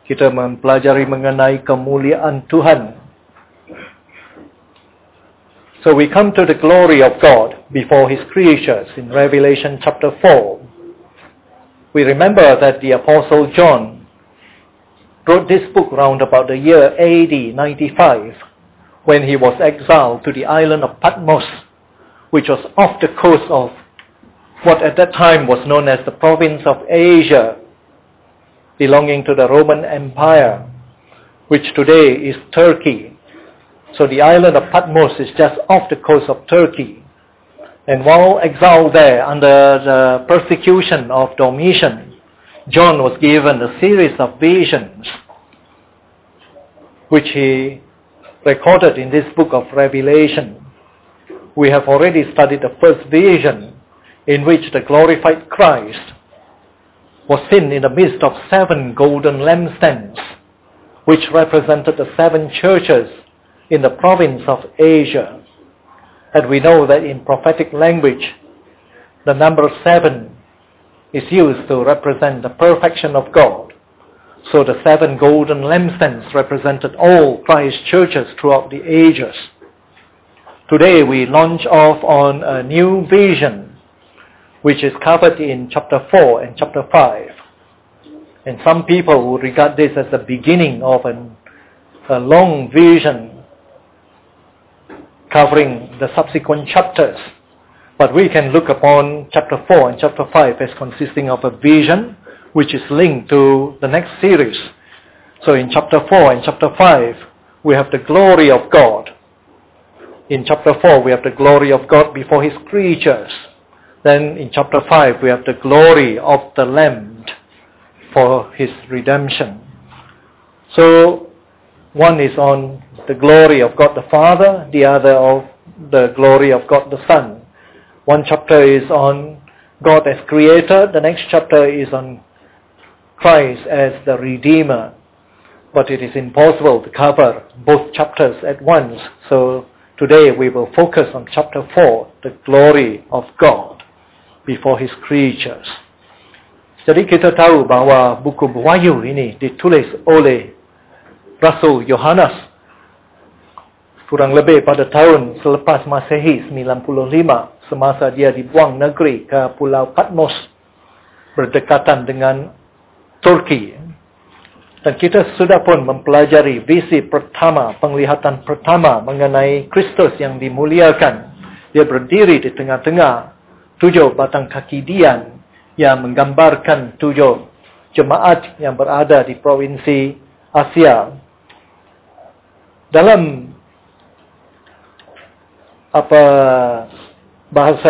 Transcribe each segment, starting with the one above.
kita mempelajari mengenai kemuliaan Tuhan. So we come to the glory of God before His creatures in Revelation chapter 4. We remember that the Apostle John wrote this book round about the year AD 95 when he was exiled to the island of Patmos, which was off the coast of what at that time was known as the province of Asia, belonging to the Roman Empire, which today is Turkey. So the island of Patmos is just off the coast of Turkey. And while exiled there under the persecution of Domitian, John was given a series of visions, which he recorded in this book of Revelation. We have already studied the first vision, in which the glorified Christ was seen in the midst of 7 golden lampstands, which represented the 7 churches in the province of Asia. And we know that in prophetic language, the number 7 is used to represent the perfection of God. So the 7 golden lampstands represented all Christ's churches throughout the ages. Today we launch off on a new vision, which is covered in chapter 4 and chapter 5. And some people would regard this as the beginning of a long vision covering the subsequent chapters. But we can look upon chapter 4 and chapter 5 as consisting of a vision which is linked to the next series. So in chapter 4 and chapter 5, we have the glory of God. In chapter 4, we have the glory of God before His creatures. Then in chapter 5, we have the glory of the Lamb for His redemption. So one is on the glory of God the Father, the other of the glory of God the Son. One chapter is on God as Creator, the next chapter is on Christ as the Redeemer. But it is impossible to cover both chapters at once. So today we will focus on chapter 4, the glory of God before His creatures. Jadi kita tahu bahwa buku Wahyu ini ditulis oleh Rasul Yohanes kurang lebih pada tahun selepas Masehi 95, semasa dia dibuang negeri ke Pulau Patmos berdekatan dengan Turki. Dan kita sudah pun mempelajari visi pertama, penglihatan pertama mengenai Kristus yang dimuliakan. Dia berdiri di tengah-tengah 7 batang kaki dian yang menggambarkan 7 jemaat yang berada di provinsi Asia. Dalam bahasa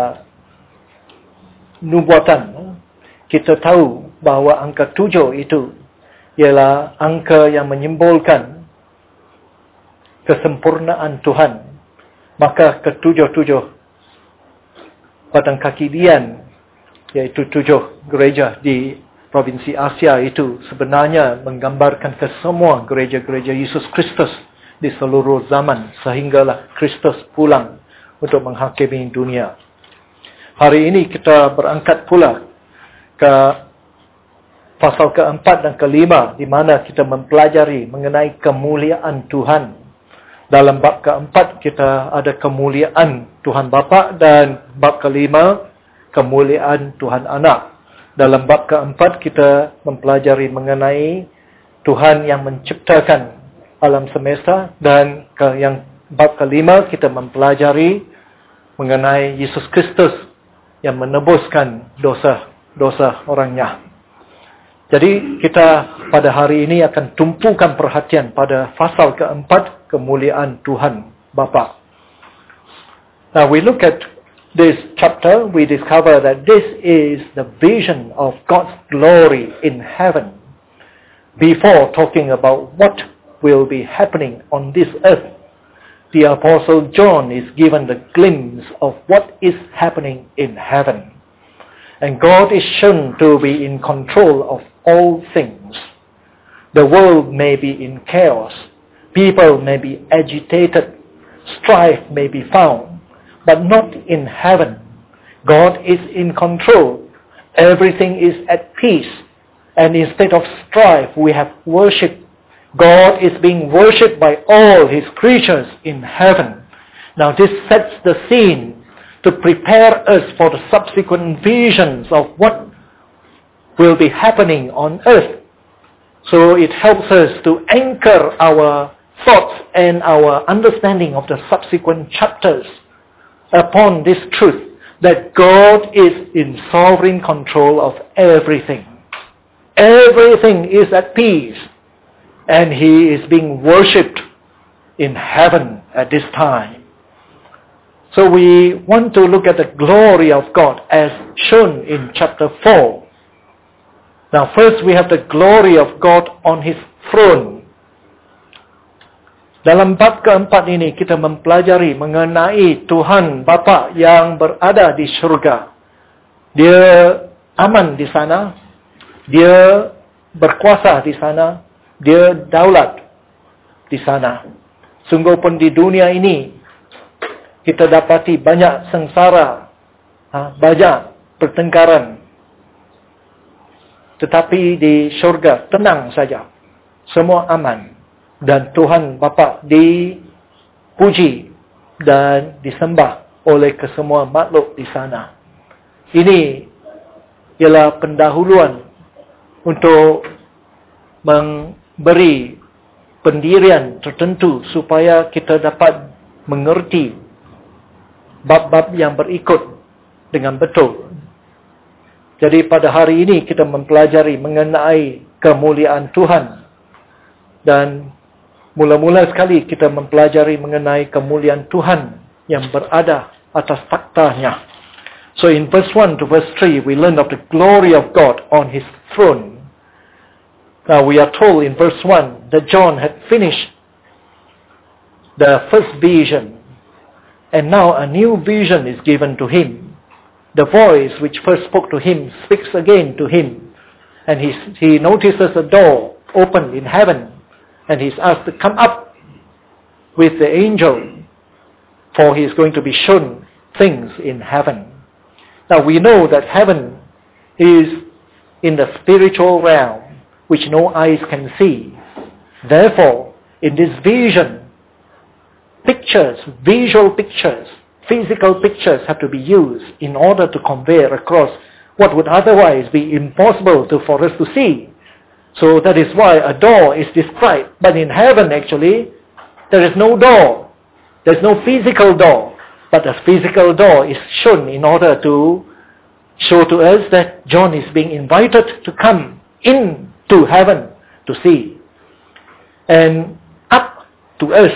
nubuatan, kita tahu bahawa angka 7 itu ialah angka yang menyimbolkan kesempurnaan Tuhan. Maka ke-7 batang kaki dian, iaitu 7 gereja di provinsi Asia itu sebenarnya menggambarkan kesemua gereja-gereja Yesus Kristus di seluruh zaman sehinggalah Kristus pulang untuk menghakimi dunia. Hari ini kita berangkat pula ke pasal keempat dan kelima di mana kita mempelajari mengenai kemuliaan Tuhan. Dalam bab keempat kita ada kemuliaan Tuhan Bapa dan bab kelima kemuliaan Tuhan Anak. Dalam bab keempat kita mempelajari mengenai Tuhan yang menciptakan alam semesta dan yang bab kelima kita mempelajari mengenai Yesus Kristus yang menebuskan dosa-dosa orangnya. Jadi kita pada hari ini akan tumpukan perhatian pada pasal keempat, kemuliaan Tuhan Bapa. Now we look at this chapter, we discover that this is the vision of God's glory in heaven before talking about what will be happening on this earth. The Apostle John is given the glimpse of what is happening in heaven. And God is shown to be in control of all things. The world may be in chaos. People may be agitated. Strife may be found. But not in heaven. God is in control. Everything is at peace. And instead of strife, we have worship. God is being worshipped by all His creatures in heaven. Now this sets the scene to prepare us for the subsequent visions of what will be happening on earth. So it helps us to anchor our thoughts and our understanding of the subsequent chapters upon this truth that God is in sovereign control of everything. Everything is at peace, and He is being worshipped in heaven at this time. So we want to look at the glory of God as shown in chapter 4. Now first we have the glory of God on His throne. Dalam bab keempat ini kita mempelajari mengenai Tuhan Bapa yang berada di syurga. Dia aman di sana, Dia berkuasa di sana, Dia daulat di sana. Sungguh pun di dunia ini kita dapati banyak sengsara, banyak pertengkaran. Tetapi di syurga tenang saja, semua aman. Dan Tuhan Bapa dipuji dan disembah oleh kesemua makhluk di sana. Ini ialah pendahuluan untuk memberi pendirian tertentu supaya kita dapat mengerti bab-bab yang berikut dengan betul. Jadi pada hari ini kita mempelajari mengenai kemuliaan Tuhan. Dan mula-mula sekali kita mempelajari mengenai kemuliaan Tuhan yang berada atas taktanya. So in verse 1 to verse 3 we learn of the glory of God on His throne. Now we are told in verse 1 that John had finished the first vision, and now a new vision is given to him. The voice which first spoke to him speaks again to him, and he notices a door open in heaven, and he's asked to come up with the angel, for he is going to be shown things in heaven. Now we know that heaven is in the spiritual realm, which no eyes can see. Therefore, in this vision, pictures, visual pictures, physical pictures have to be used in order to convey across what would otherwise be impossible for us to see. So that is why a door is described. But in heaven actually, there is no door. There is no physical door. But a physical door is shown in order to show to us that John is being invited to come into heaven to see. And up to us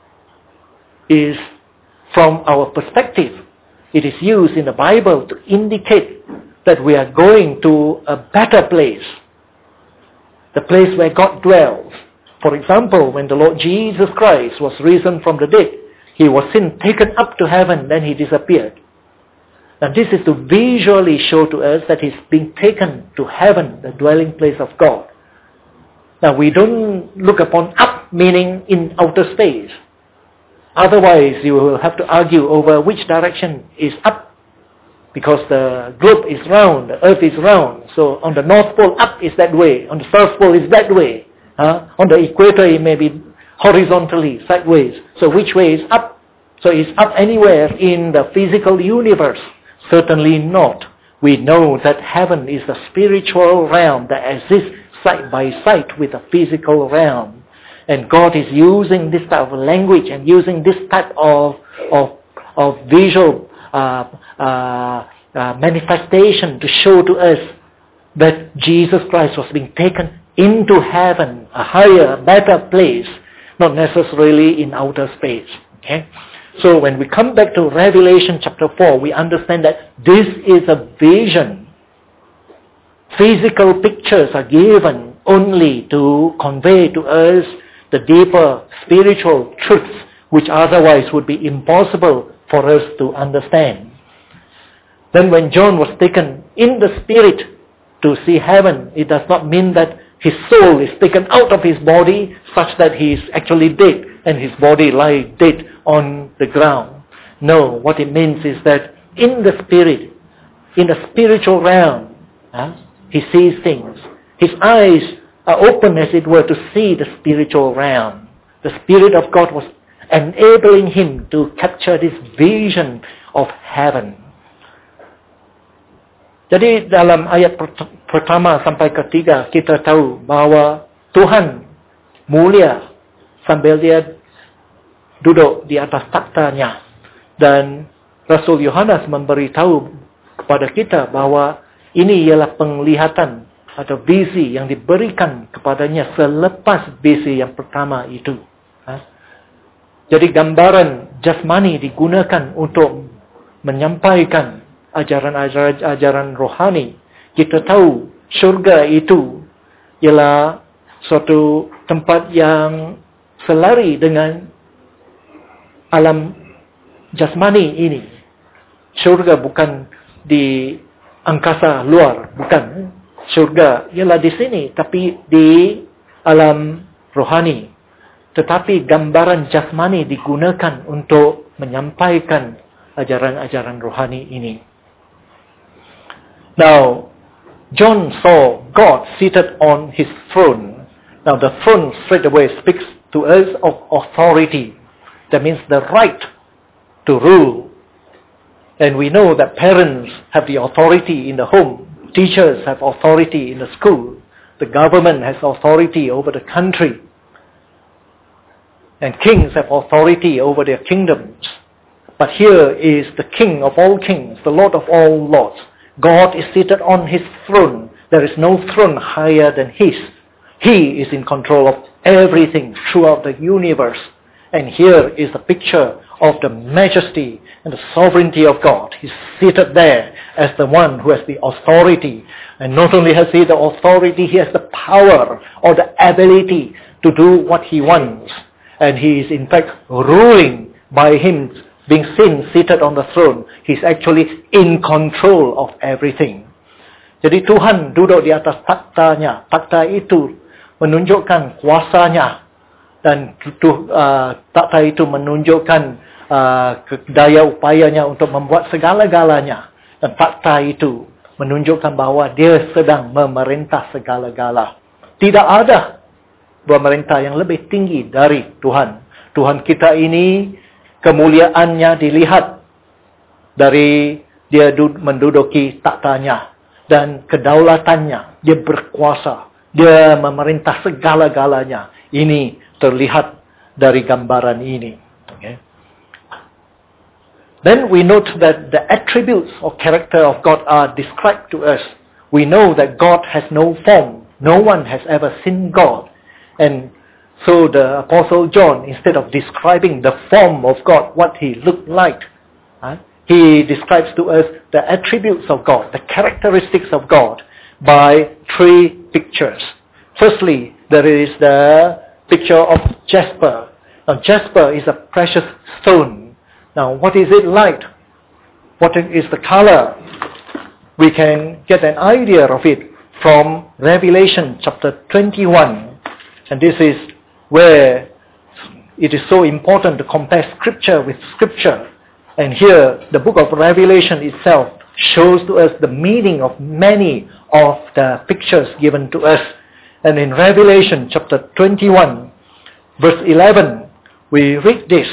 is, from our perspective, it is used in the Bible to indicate that we are going to a better place. The place where God dwells. For example, when the Lord Jesus Christ was risen from the dead, He was seen taken up to heaven, then He disappeared. Now this is to visually show to us that He's being taken to heaven, the dwelling place of God. Now we don't look upon up meaning in outer space. Otherwise you will have to argue over which direction is up. Because the globe is round, the earth is round. So on the North Pole, up is that way. On the South Pole is that way. On the equator, it may be horizontally, sideways. So which way is up? So is up anywhere in the physical universe? Certainly not. We know that heaven is the spiritual realm that exists side by side with the physical realm. And God is using this type of language and using this type of visual manifestation to show to us that Jesus Christ was being taken into heaven, a higher, better place, not necessarily in outer space. Okay? So when we come back to Revelation chapter 4, we understand that this is a vision. Physical pictures are given only to convey to us the deeper spiritual truths which otherwise would be impossible for us to understand. Then when John was taken in the spirit to see heaven, it does not mean that his soul is taken out of his body such that he is actually dead and his body lies dead on the ground. No, what it means is that in the spirit, in the spiritual realm, he sees things. His eyes are open, as it were, to see the spiritual realm. The Spirit of God was enabling him to capture this vision of heaven. Jadi dalam ayat pertama sampai ketiga kita tahu bahwa Tuhan mulia sambil dia duduk di atas taktanya. Dan Rasul Yohanes memberitahu kepada kita bahwa ini ialah penglihatan atau visi yang diberikan kepadanya selepas visi yang pertama itu. Jadi gambaran jasmani digunakan untuk menyampaikan ajaran rohani. Kita tahu syurga itu ialah suatu tempat yang selari dengan alam jasmani ini. Syurga bukan di angkasa luar, bukan. Syurga ialah di sini, tapi di alam rohani. Tetapi gambaran jasmani digunakan untuk menyampaikan ajaran-ajaran rohani ini. Now, John saw God seated on his throne. Now, the throne straight away speaks to us of authority. That means the right to rule. And we know that parents have the authority in the home. Teachers have authority in the school. The government has authority over the country. And kings have authority over their kingdoms. But here is the King of all kings, the Lord of all lords. God is seated on his throne. There is no throne higher than his. He is in control of everything throughout the universe. And here is the picture of the majesty and the sovereignty of God. He's seated there as the one who has the authority. And not only has he the authority, he has the power or the ability to do what he wants. And he is in fact ruling by him being seen seated on the throne. He's actually in control of everything. Jadi Tuhan duduk di atas taktanya. Takhta itu menunjukkan kuasanya. Dan takhta itu menunjukkan daya upayanya untuk membuat segala-galanya. Dan takhta itu menunjukkan bahawa dia sedang memerintah segala-gala. Tidak ada pemerintah yang lebih tinggi dari Tuhan. Tuhan kita ini kemuliaannya dilihat dari dia menduduki taktanya. Dan kedaulatannya, dia berkuasa. Dia memerintah segala-galanya. Ini terlihat dari gambaran ini. Okay. Then we note that the attributes or character of God are described to us. We know that God has no form. No one has ever seen God. And so the Apostle John, instead of describing the form of God, what he looked like, he describes to us the attributes of God, the characteristics of God, by three pictures. Firstly, there is the picture of jasper. Now, jasper is a precious stone. Now, what is it like? What is the color? We can get an idea of it from Revelation chapter 21. And this is where it is so important to compare Scripture with Scripture. And here, the book of Revelation itself shows to us the meaning of many of the pictures given to us. And in Revelation chapter 21, verse 11, we read this.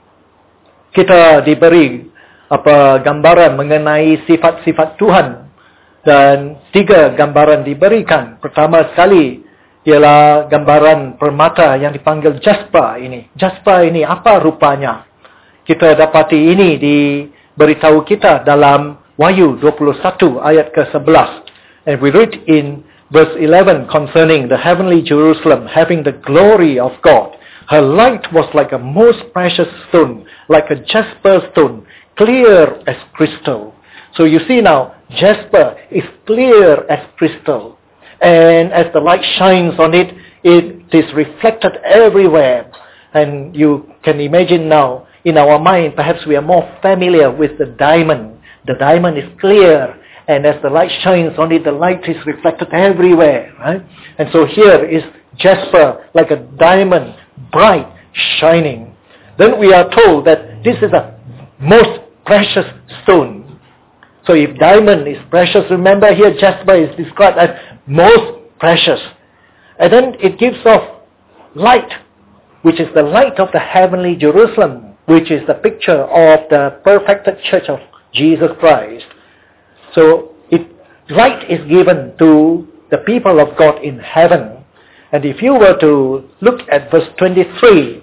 Kita diberi gambaran mengenai sifat-sifat Tuhan. Dan 3 gambaran diberikan. Pertama sekali ialah gambaran permata yang dipanggil jasper ini. Jasper ini apa rupanya? Kita dapati ini diberitahu kita dalam Wahyu 21 ayat ke-11. And we read in verse 11 concerning the heavenly Jerusalem having the glory of God. Her light was like a most precious stone, like a jasper stone, clear as crystal. So you see now, jasper is clear as crystal. And as the light shines on it, it is reflected everywhere. And you can imagine now, in our mind, perhaps we are more familiar with the diamond. The diamond is clear. And as the light shines on it, the light is reflected everywhere. Right? And so here is jasper, like a diamond, bright, shining. Then we are told that this is a most precious stone. So if diamond is precious, remember here jasper is described as most precious. And then it gives off light, which is the light of the heavenly Jerusalem, which is the picture of the perfected church of Jesus Christ. So light is given to the people of God in heaven. And if you were to look at verse 23,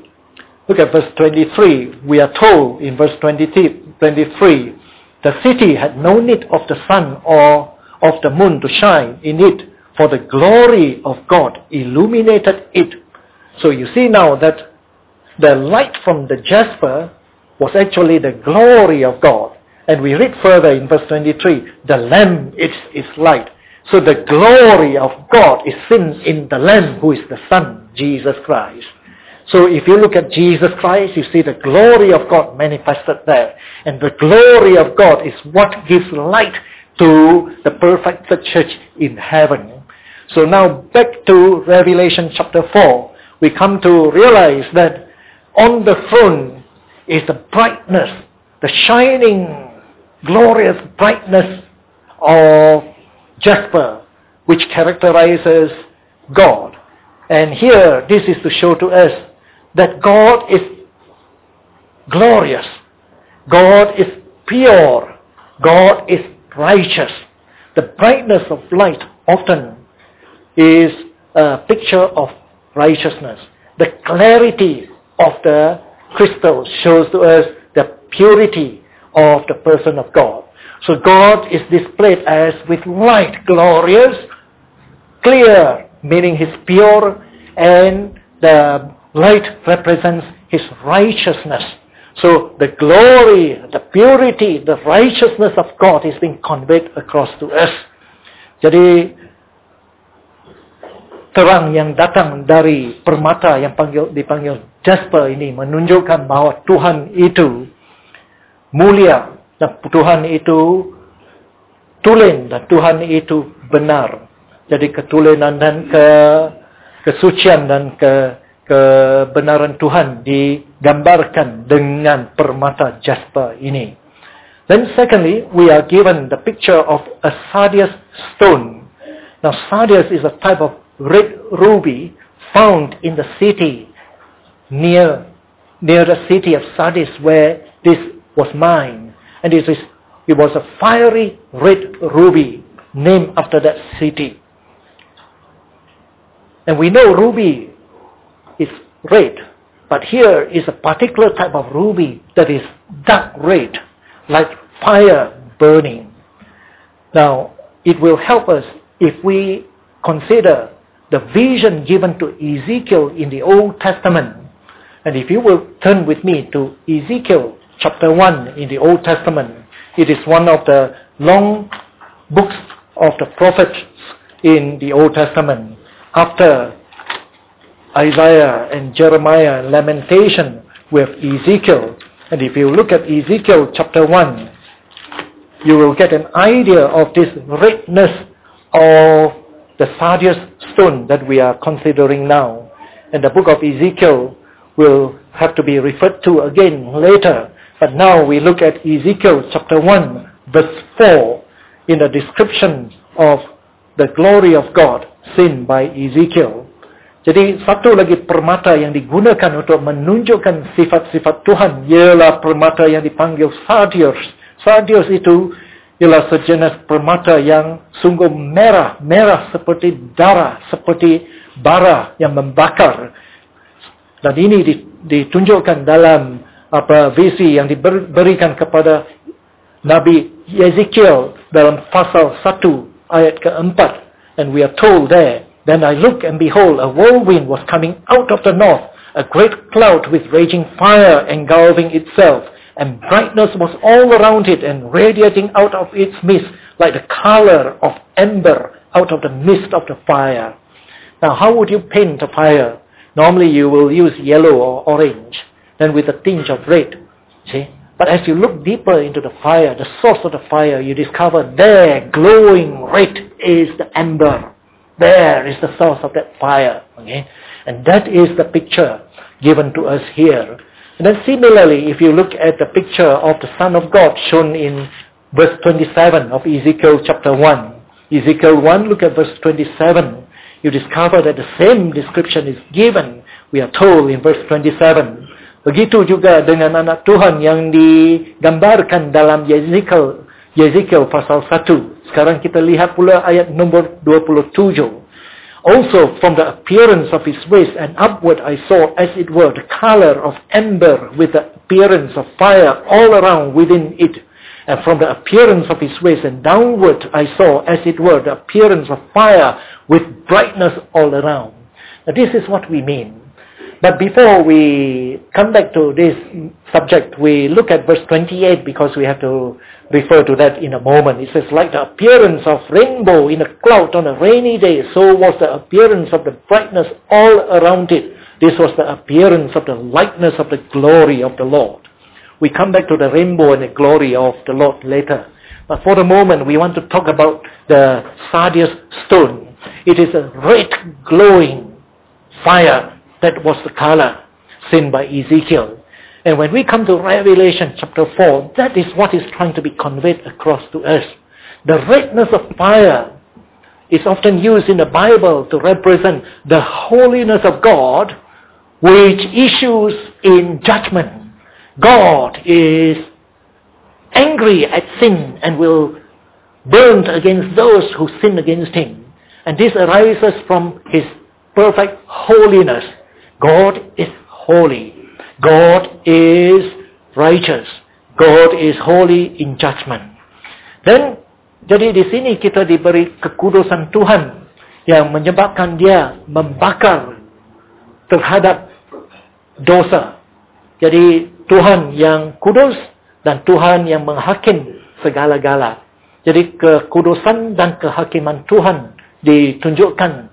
we are told in verse 23, the city had no need of the sun or of the moon to shine in it, for the glory of God illuminated it. So you see now that the light from the jasper was actually the glory of God. And we read further in verse 23, the Lamb is light. So the glory of God is seen in the Lamb, who is the Son, Jesus Christ. So if you look at Jesus Christ, you see the glory of God manifested there. And the glory of God is what gives light to the perfected church in heaven. So now back to Revelation chapter 4, we come to realize that on the throne is the brightness, the shining, glorious brightness of jasper, which characterizes God. And here, this is to show to us that God is glorious, God is pure, God is righteous. The brightness of light often is a picture of righteousness. The clarity of the crystal shows to us the purity of the person of God. So God is displayed as with light, glorious, clear, meaning He's pure, and the light represents His righteousness. So the glory, the purity, the righteousness of God is being conveyed across to us. Jadi terang yang datang dari permata yang dipanggil jasper ini menunjukkan bahwa Tuhan itu mulia, dan Tuhan itu tulen, dan Tuhan itu benar. Jadi ketulenan dan kesucian dan kebenaran Tuhan digambarkan dengan permata jasper ini. Then secondly, we are given the picture of a sardius stone. Now sardius is a type of red ruby found in the city near the city of Sardis, where this was mined. And it was a fiery red ruby named after that city. And we know ruby is red, but here is a particular type of ruby that is dark red, like fire burning. Now, it will help us if we consider the vision given to Ezekiel in the Old Testament. And if you will turn with me to Ezekiel chapter 1 in the Old Testament, it is one of the long books of the prophets in the Old Testament. After Isaiah and Jeremiah and Lamentation, we have Ezekiel. And if you look at Ezekiel chapter 1, you will get an idea of this redness of the sardius stone that we are considering now. And the book of Ezekiel will have to be referred to again later. But now we look at Ezekiel chapter 1, verse 4, in the description of the glory of God seen by Ezekiel. Jadi satu lagi permata yang digunakan untuk menunjukkan sifat-sifat Tuhan ialah permata yang dipanggil sardius. Sardius itu ialah sejenis permata yang sungguh merah seperti darah, seperti bara yang membakar. Dan ini ditunjukkan dalam visi yang diberikan kepada Nabi Ezekiel dalam pasal 1 ayat ke-4. And we are told there, then I looked and behold, a whirlwind was coming out of the north, a great cloud with raging fire engulfing itself, and brightness was all around it and radiating out of its midst like the color of ember out of the midst of the fire. Now how would you paint a fire? Normally you will use yellow or orange, then with a tinge of red. See? But as you look deeper into the fire, the source of the fire, you discover there, glowing red, is the ember. There is the source of that fire. Okay? And that is the picture given to us here. And then similarly, if you look at the picture of the Son of God shown in verse 27 of Ezekiel chapter 1. Ezekiel 1, look at verse 27. you discover that the same description is given, we are told in verse 27. Begitu juga dengan anak Tuhan yang digambarkan dalam Yeskiel pasal 1. Sekarang kita lihat pula ayat nombor 27. Also from the appearance of his waist and upward I saw as it were the color of amber with the appearance of fire all around within it. And from the appearance of his waist and downward I saw as it were the appearance of fire with brightness all around. Now this is what we mean. But before we come back to this subject, we look at verse 28 because we have to refer to that in a moment. It says, like the appearance of rainbow in a cloud on a rainy day, so was the appearance of the brightness all around it. This was the appearance of the likeness of the glory of the Lord. We come back to the rainbow and the glory of the Lord later. But for the moment, we want to talk about the sardius stone. It is a red glowing fire. That was the color seen by Ezekiel. And when we come to Revelation chapter 4, that is what is trying to be conveyed across to us. The redness of fire is often used in the Bible to represent the holiness of God, which issues in judgment. God is angry at sin and will burn against those who sin against him. And this arises from his perfect holiness. God is holy. God is righteous. God is holy in judgment. Dan jadi di sini kita diberi kekudusan Tuhan yang menyebabkan dia membakar terhadap dosa. Jadi Tuhan yang kudus dan Tuhan yang menghakim segala-gala. Jadi kekudusan dan kehakiman Tuhan ditunjukkan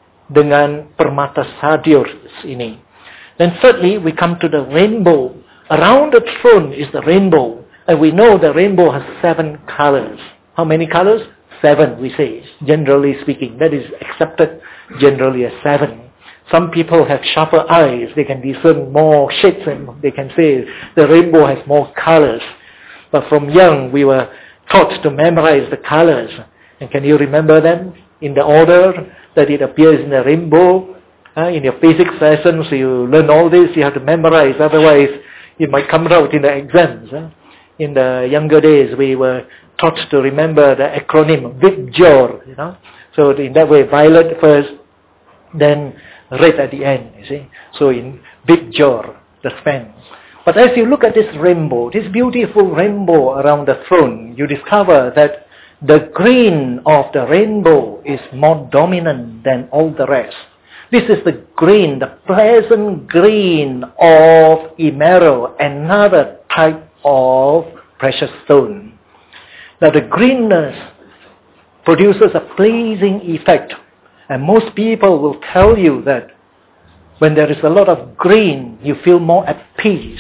dengan permata sardius ini. Then thirdly, we come to the rainbow. Around the throne is the rainbow. And we know the rainbow has 7 colors. How many colors? 7, we say, generally speaking. That is accepted generally as 7. Some people have sharper eyes. They can discern more shades and they can say the rainbow has more colors. But from young, we were taught to memorize the colors. And can you remember them in the order that it appears in the rainbow? In your physics lessons, you learn all this, you have to memorize, otherwise it might come out in the exams. In the younger days, we were taught to remember the acronym VIBJOR, So in that way, violet first, then red at the end, you see. So in VIBJOR, the span. But as you look at this rainbow, this beautiful rainbow around the throne, you discover that the green of the rainbow is more dominant than all the rest. This is the green, the pleasant green of emerald, another type of precious stone. Now the greenness produces a pleasing effect. And most people will tell you that when there is a lot of green, you feel more at peace.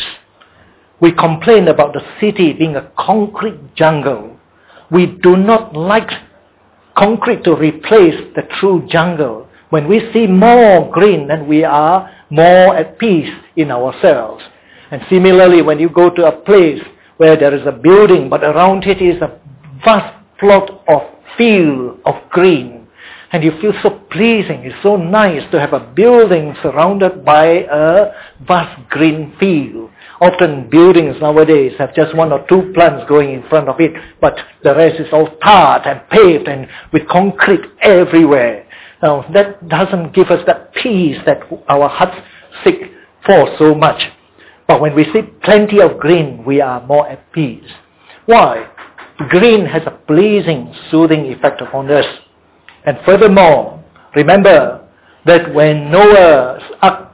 We complain about the city being a concrete jungle. We do not like concrete to replace the true jungle. When we see more green, then we are more at peace in ourselves. And similarly, when you go to a place where there is a building, but around it is a vast plot of field of green, and you feel so pleasing, it's so nice to have a building surrounded by a vast green field. Often buildings nowadays have just 1 or 2 plants growing in front of it, but the rest is all tarred and paved and with concrete everywhere. Now that doesn't give us that peace that our hearts seek for so much. But when we see plenty of green, we are more at peace. Why? Green has a pleasing, soothing effect upon us. And furthermore, remember that when Noah's ark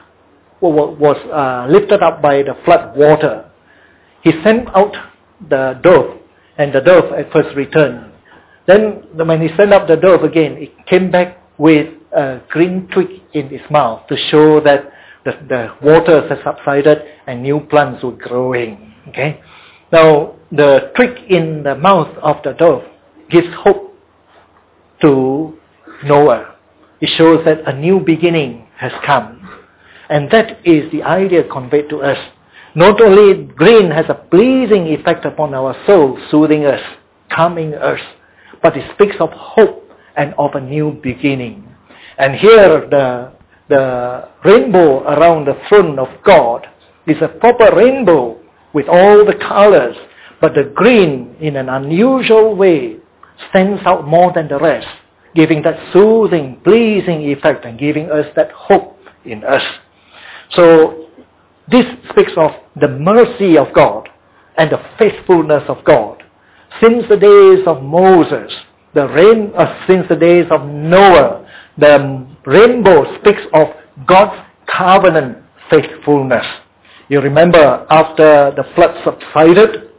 was lifted up by the flood water, he sent out the dove, and the dove at first returned. Then when he sent up the dove again, it came back with a green twig in its mouth to show that the waters had subsided and new plants were growing. Okay? Now, the twig in the mouth of the dove gives hope to Noah. It shows that a new beginning has come. And that is the idea conveyed to us. Not only green has a pleasing effect upon our soul, soothing us, calming us, but it speaks of hope and of a new beginning. And here the rainbow around the throne of God is a proper rainbow with all the colors, but the green in an unusual way stands out more than the rest, giving that soothing, pleasing effect and giving us that hope in us. So this speaks of the mercy of God and the faithfulness of God. Since the days of Moses, since the days of Noah, the rainbow speaks of God's covenant faithfulness. You remember after the flood subsided,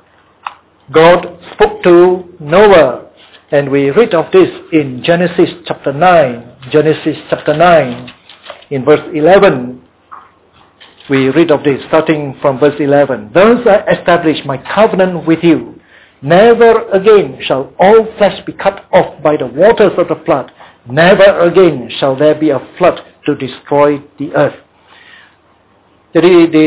God spoke to Noah, and we read of this in Genesis chapter 9. Genesis chapter 9, in verse 11, we read of this, starting from verse 11. Thus I establish my covenant with you. Never again shall all flesh be cut off by the waters of the flood. Never again shall there be a flood to destroy the earth. Jadi di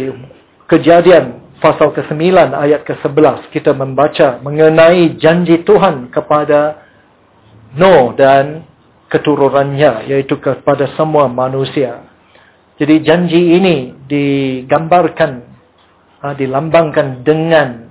Kejadian pasal ke-9 ayat ke-11 kita membaca mengenai janji Tuhan kepada Noah dan keturunannya, yaitu kepada semua manusia. Jadi janji ini digambarkan, dilambangkan dengan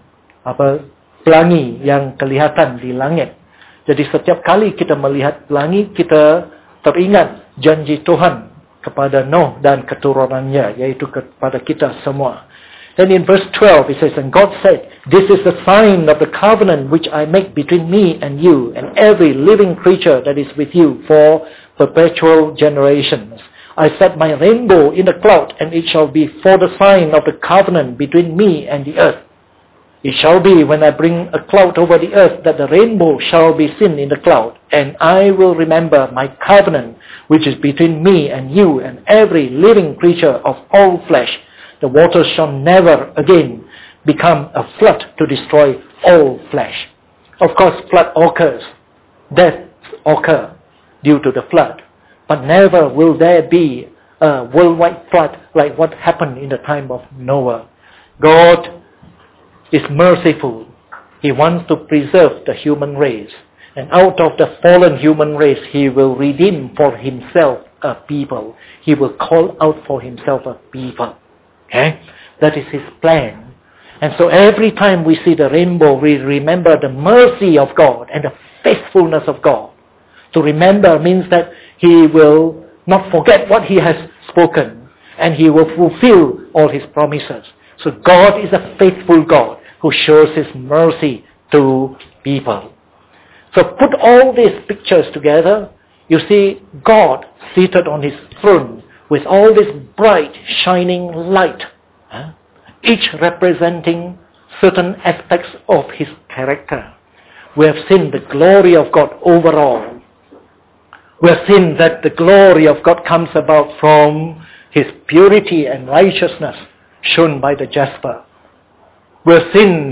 pelangi yang kelihatan di langit. Jadi setiap kali kita melihat pelangi, kita teringat janji Tuhan kepada Noah dan keturunannya, yaitu kepada kita semua. Then in verse 12 it says, and God said, this is the sign of the covenant which I make between me and you and every living creature that is with you for perpetual generations. I set my rainbow in the cloud, and it shall be for the sign of the covenant between me and the earth. It shall be when I bring a cloud over the earth that the rainbow shall be seen in the cloud, and I will remember my covenant which is between me and you and every living creature of all flesh. The waters shall never again become a flood to destroy all flesh. Of course, flood occurs. Deaths occur due to the flood. But never will there be a worldwide flood like what happened in the time of Noah. God is merciful. He wants to preserve the human race. And out of the fallen human race, He will redeem for Himself a people. He will call out for Himself a people. Okay? That is His plan. And so every time we see the rainbow, we remember the mercy of God and the faithfulness of God. To remember means that He will not forget what He has spoken, and He will fulfill all His promises. So God is a faithful God who shows His mercy to people. So put all these pictures together, you see God seated on His throne with all this bright, shining light, each representing certain aspects of His character. We have seen the glory of God overall. We have seen that the glory of God comes about from His purity and righteousness shown by the jasper. We have seen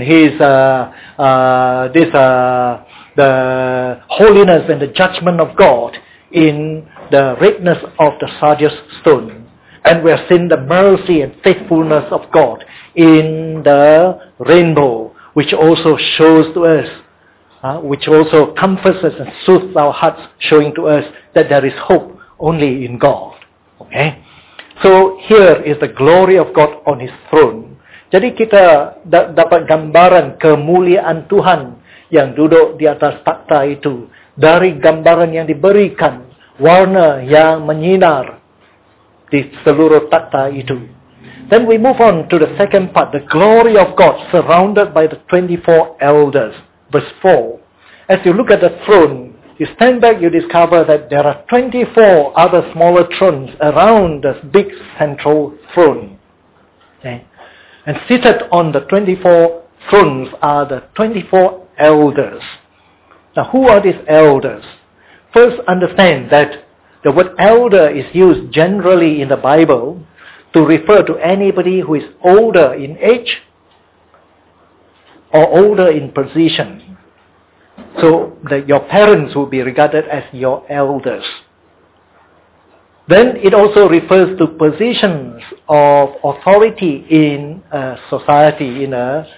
the holiness and the judgment of God in the redness of the sardius stone. And we have seen the mercy and faithfulness of God in the rainbow, which also shows to us, which also comforts us and soothes our hearts, showing to us that there is hope only in God. Okay? So here is the glory of God on His throne. Jadi kita dapat gambaran kemuliaan Tuhan yang duduk di atas takhta itu dari gambaran yang diberikan, warna yang menyinar di seluruh takhta itu. Then we move on to the second part, the glory of God surrounded by the 24 elders. Verse 4. As you look at the throne, you stand back, you discover that there are 24 other smaller thrones around this big central throne. Okay? And seated on the 24 thrones are the 24 elders. Now, who are these elders? First, understand that the word elder is used generally in the Bible to refer to anybody who is older in age or older in position. So your parents will be regarded as your elders. Then it also refers to positions of authority in a society,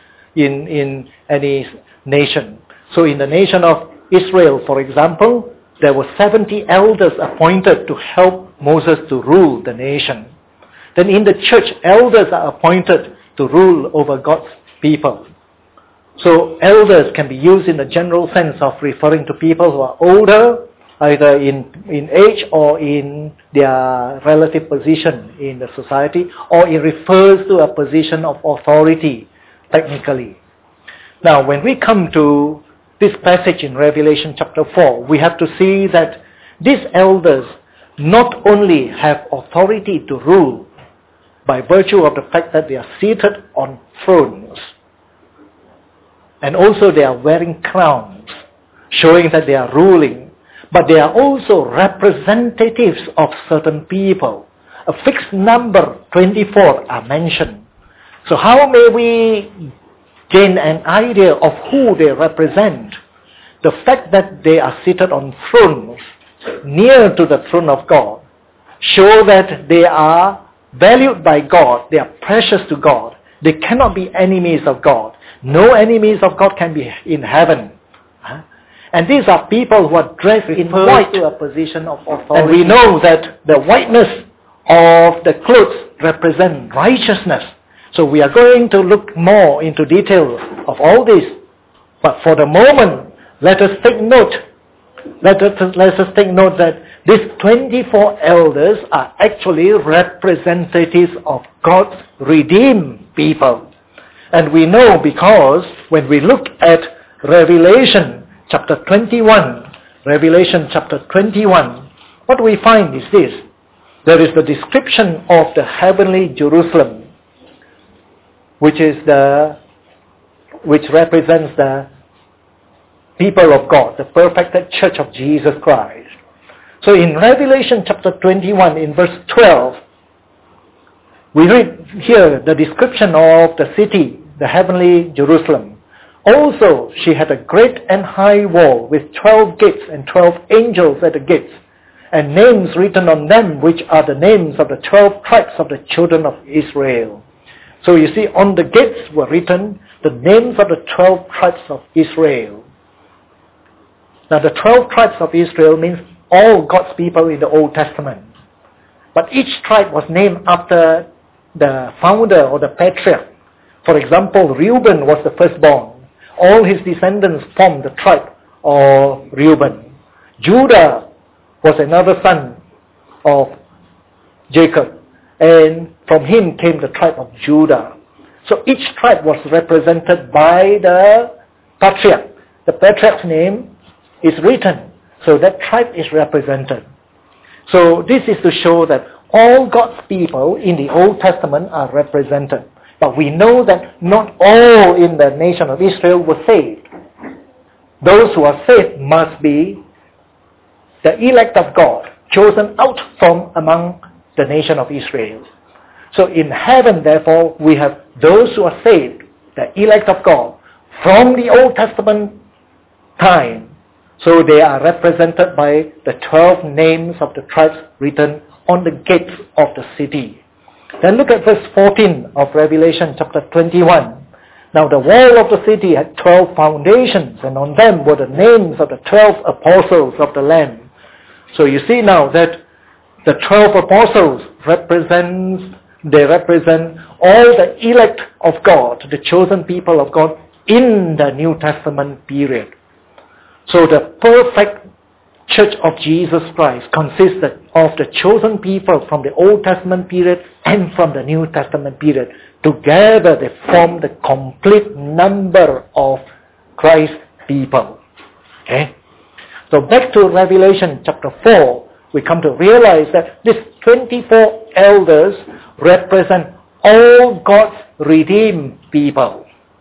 in any nation. So in the nation of Israel, for example, there were 70 elders appointed to help Moses to rule the nation. Then in the church, elders are appointed to rule over God's people. So elders can be used in the general sense of referring to people who are older, either in age or in their relative position in the society, or it refers to a position of authority, technically. Now, when we come to this passage in Revelation chapter 4, we have to see that these elders not only have authority to rule by virtue of the fact that they are seated on thrones, and also they are wearing crowns, showing that they are ruling, but they are also representatives of certain people. A fixed number, 24, are mentioned. So how may we gain an idea of who they represent? The fact that they are seated on thrones near to the throne of God show that they are valued by God, they are precious to God. They cannot be enemies of God. No enemies of God can be in heaven. And these are people who are dressed in white to a position of authority. And we know that the whiteness of the clothes represent righteousness. So we are going to look more into detail of all this. But for the moment, let us take note. Let us take note that these 24 elders are actually representatives of God's redeemed people. And we know because when we look at Revelation chapter 21, what we find is this. There is the description of the heavenly Jerusalem, which represents the people of God, the perfected church of Jesus Christ. So in Revelation chapter 21, in verse 12, we read here the description of the city, the heavenly Jerusalem. Also, she had a great and high wall with 12 gates and 12 angels at the gates, and names written on them, which are the names of the 12 tribes of the children of Israel. So you see, on the gates were written the names of the 12 tribes of Israel. Now the 12 tribes of Israel means all God's people in the Old Testament. But each tribe was named after the founder or the patriarch. For example, Reuben was the firstborn. All his descendants formed the tribe of Reuben. Judah was another son of Jacob, and from him came the tribe of Judah. So each tribe was represented by the patriarch. The patriarch's name is written, so that tribe is represented. So this is to show that all God's people in the Old Testament are represented. But we know that not all in the nation of Israel were saved. Those who are saved must be the elect of God, chosen out from among the nation of Israel. So in heaven, therefore, we have those who are saved, the elect of God, from the Old Testament time. So they are represented by the 12 names of the tribes written on the gates of the city. Then look at verse 14 of Revelation chapter 21. Now the wall of the city had 12 foundations, and on them were the names of the 12 apostles of the Lamb. So you see now that the 12 apostles represent all the elect of God, the chosen people of God in the New Testament period. So the perfect Church of Jesus Christ consisted of the chosen people from the Old Testament period and from the New Testament period. Together they form the complete number of Christ's people. Okay? So back to Revelation chapter 4, we come to realize that these 24 elders represent all God's redeemed people.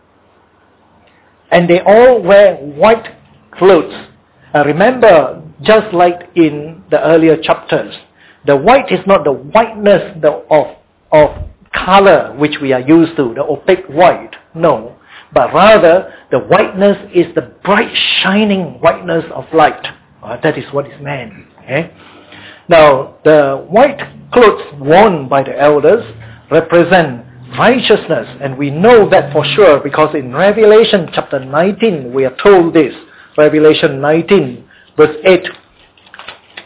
And they all wear white clothes. Remember, just like in the earlier chapters, the white is not the whiteness of color which we are used to, the opaque white. No. But rather, the whiteness is the bright, shining whiteness of light. That is what is meant. Okay? Now, the white clothes worn by the elders represent righteousness, and we know that for sure because in Revelation chapter 19 we are told this. Revelation 19 verse 8,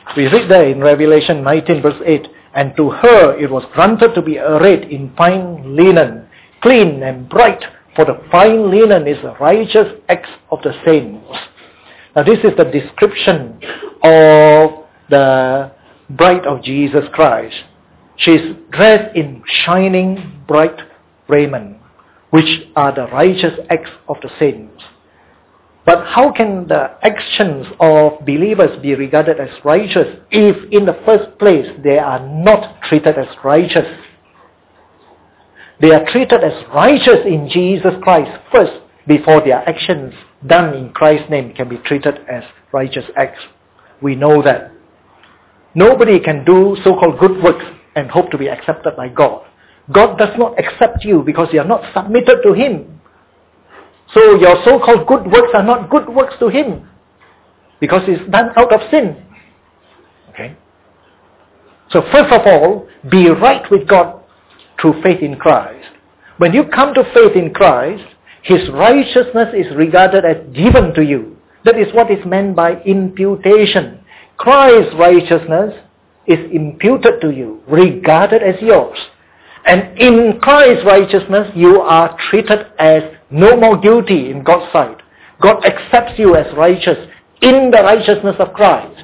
We read there in Revelation 19 verse 8, and to her it was granted to be arrayed in fine linen, clean and bright, for the fine linen is the righteous acts of the saints. Now this is the description of the bride of Jesus Christ. She is dressed in shining bright raiment, which are the righteous acts of the saints. But how can the actions of believers be regarded as righteous if in the first place they are not treated as righteous? They are treated as righteous in Jesus Christ first before their actions done in Christ's name can be treated as righteous acts. We know that. Nobody can do so-called good works and hope to be accepted by God. God does not accept you because you are not submitted to Him. So your so-called good works are not good works to Him because it's done out of sin. Okay? So first of all, be right with God through faith in Christ. When you come to faith in Christ, His righteousness is regarded as given to you. That is what is meant by imputation. Christ's righteousness is imputed to you, regarded as yours. And in Christ's righteousness, you are treated as no more guilty in God's sight. God accepts you as righteous in the righteousness of Christ.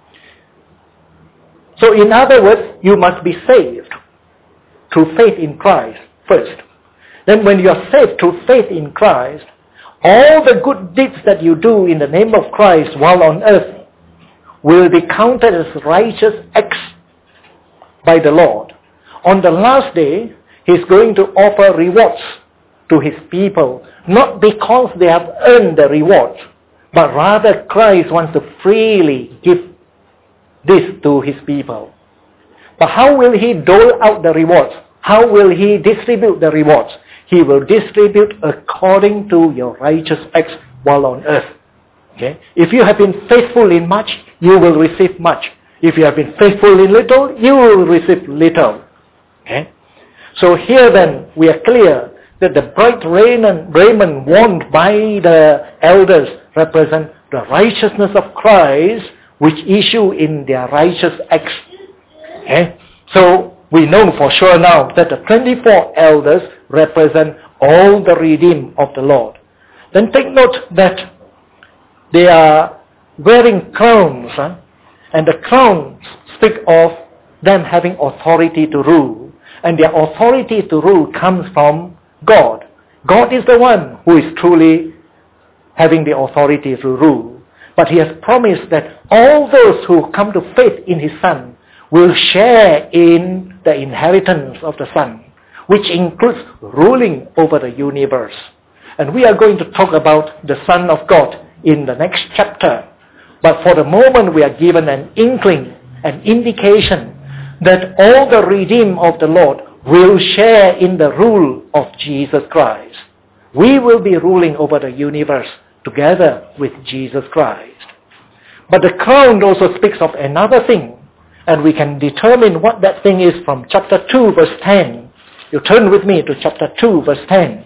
So in other words, you must be saved through faith in Christ first. Then when you are saved through faith in Christ, all the good deeds that you do in the name of Christ while on earth will be counted as righteous acts by the Lord. On the last day, He's going to offer rewards to His people, not because they have earned the rewards, but rather Christ wants to freely give this to His people. But how will He dole out the rewards? How will He distribute the rewards? He will distribute according to your righteous acts while on earth. Okay? If you have been faithful in much, you will receive much. If you have been faithful in little, you will receive little. Okay? So here then, we are clear that the bright raiment worn by the elders represent the righteousness of Christ, which issue in their righteous acts. Okay? So we know for sure now that the 24 elders represent all the redeemed of the Lord. Then take note that they are wearing crowns, and the crowns speak of them having authority to rule. And their authority to rule comes from God. God is the one who is truly having the authority to rule. But He has promised that all those who come to faith in His Son will share in the inheritance of the Son, which includes ruling over the universe. And we are going to talk about the Son of God in the next chapter. But for the moment, we are given an inkling, an indication that all the redeemed of the Lord will share in the rule of Jesus Christ. We will be ruling over the universe together with Jesus Christ. But the crown also speaks of another thing, and we can determine what that thing is from chapter 2 verse 10. You turn with me to chapter 2 verse 10.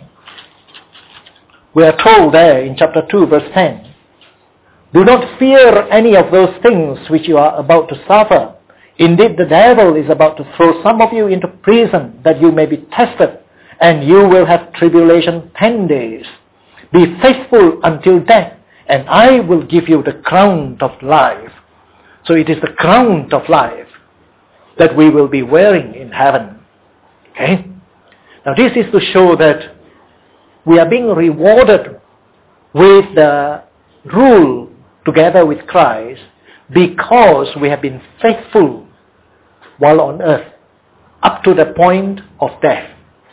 We are told there in chapter 2 verse 10, "Do not fear any of those things which you are about to suffer. Indeed, the devil is about to throw some of you into prison, that you may be tested, and you will have tribulation 10 days. Be faithful until death, and I will give you the crown of life." So it is the crown of life that we will be wearing in heaven. Okay? Now this is to show that we are being rewarded with the rule together with Christ because we have been faithful while on earth up to the point of death.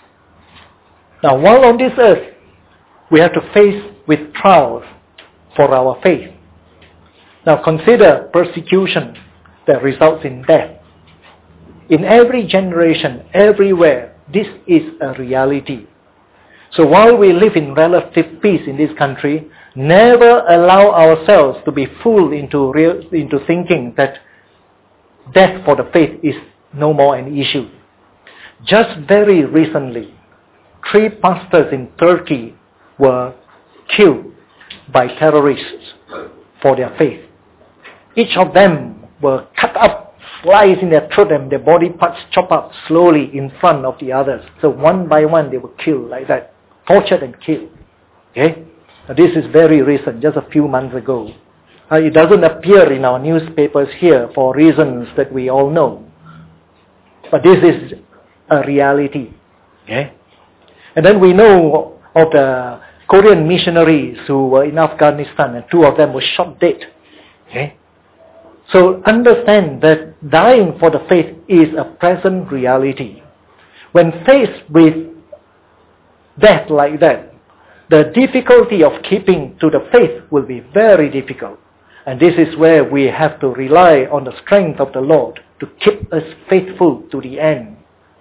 Now while on this earth, we have to face with trials for our faith. Now consider persecution that results in death. In every generation, everywhere, this is a reality. So while we live in relative peace in this country, never allow ourselves to be fooled into thinking that death for the faith is no more an issue. Just very recently, 3 pastors in Turkey were killed by terrorists for their faith. Each of them were cut up, sliced in their throat, and their body parts chopped up slowly in front of the others. So one by one they were killed like that, tortured and killed. Okay? Now this is very recent, just a few months ago. It doesn't appear in our newspapers here for reasons that we all know. But this is a reality. Okay? And then we know of the Korean missionaries who were in Afghanistan, and 2 of them were shot dead. Okay? So understand that dying for the faith is a present reality. When faced with death like that, the difficulty of keeping to the faith will be very difficult. And this is where we have to rely on the strength of the Lord to keep us faithful to the end.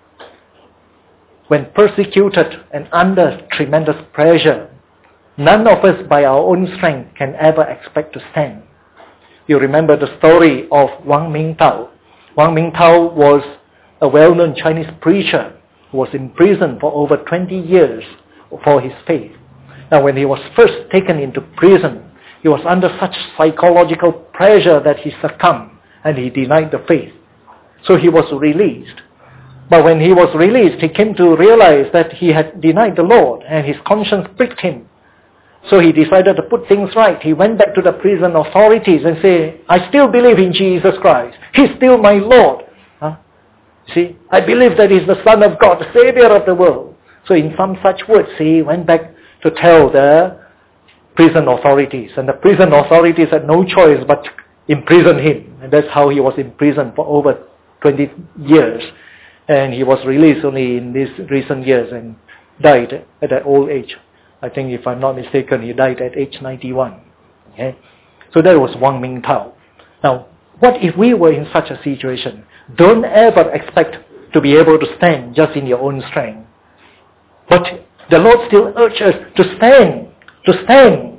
When persecuted and under tremendous pressure, none of us by our own strength can ever expect to stand. You remember the story of Wang Mingtao. Wang Mingtao was a well-known Chinese preacher who was in prison for over 20 years for his faith. Now when he was first taken into prison, he was under such psychological pressure that he succumbed and he denied the faith. So he was released. But when he was released, he came to realize that he had denied the Lord and his conscience pricked him. So he decided to put things right. He went back to the prison authorities and said, I still believe in Jesus Christ. He's still my Lord. See, I believe that He's the Son of God, the Savior of the world. So in some such words, he went back to tell the prison authorities. And the prison authorities had no choice but to imprison him. And that's how he was imprisoned for over 20 years. And he was released only in these recent years and died at an old age. I think if I'm not mistaken, he died at age 91. Okay? So that was Wang Mingtao. Now, what if we were in such a situation? Don't ever expect to be able to stand just in your own strength. But the Lord still urges us to stand,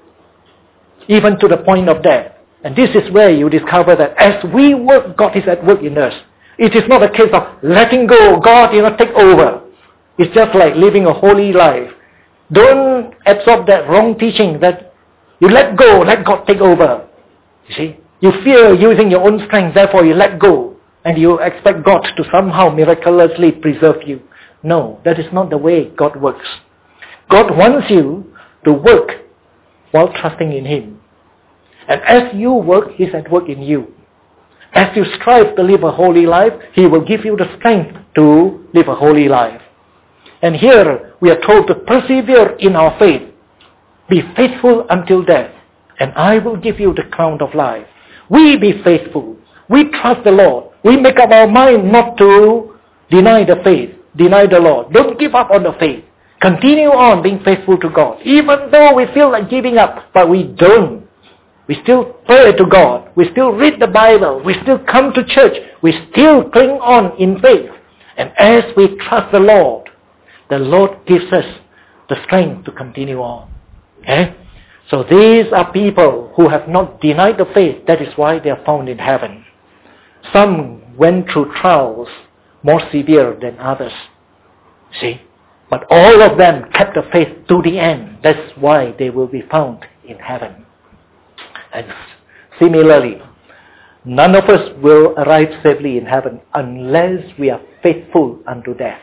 even to the point of death. And this is where you discover that as we work, God is at work in us. It is not a case of letting go, God, take over. It's just like living a holy life. Don't absorb that wrong teaching that you let go, let God take over. You see? You fear using your own strength, therefore you let go. And you expect God to somehow miraculously preserve you. No, that is not the way God works. God wants you to work while trusting in Him. And as you work, He's at work in you. As you strive to live a holy life, He will give you the strength to live a holy life. And here we are told to persevere in our faith. Be faithful until death, and I will give you the crown of life. We be faithful. We trust the Lord. We make up our mind not to deny the faith, deny the Lord. Don't give up on the faith. Continue on being faithful to God. Even though we feel like giving up, but we don't. We still pray to God. We still read the Bible. We still come to church. We still cling on in faith. And as we trust the Lord gives us the strength to continue on. Okay? So these are people who have not denied the faith. That is why they are found in heaven. Some went through trials more severe than others. See? But all of them kept the faith to the end. That's why they will be found in heaven. And similarly, none of us will arrive safely in heaven unless we are faithful unto death.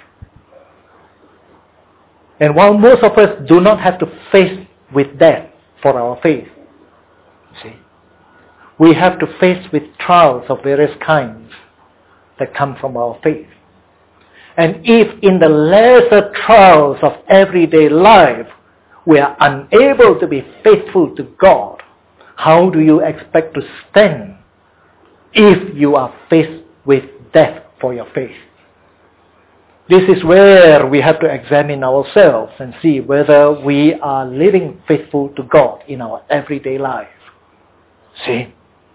And while most of us do not have to face with death for our faith, see, we have to face with trials of various kinds that come from our faith. And if in the lesser trials of everyday life we are unable to be faithful to God, how do you expect to stand if you are faced with death for your faith? This is where we have to examine ourselves and see whether we are living faithful to God in our everyday life. See?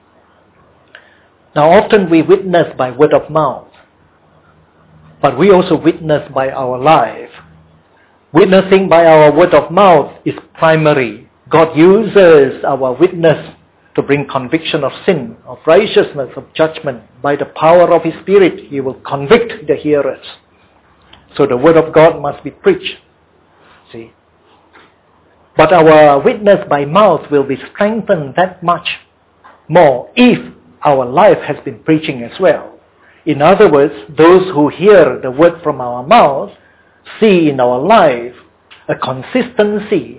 Now often we witness by word of mouth, but we also witness by our life. Witnessing by our word of mouth is primary. God uses our witness to bring conviction of sin, of righteousness, of judgment. By the power of His Spirit, He will convict the hearers. So the word of God must be preached. See? But our witness by mouth will be strengthened that much more if our life has been preaching as well. In other words, those who hear the word from our mouth see in our life a consistency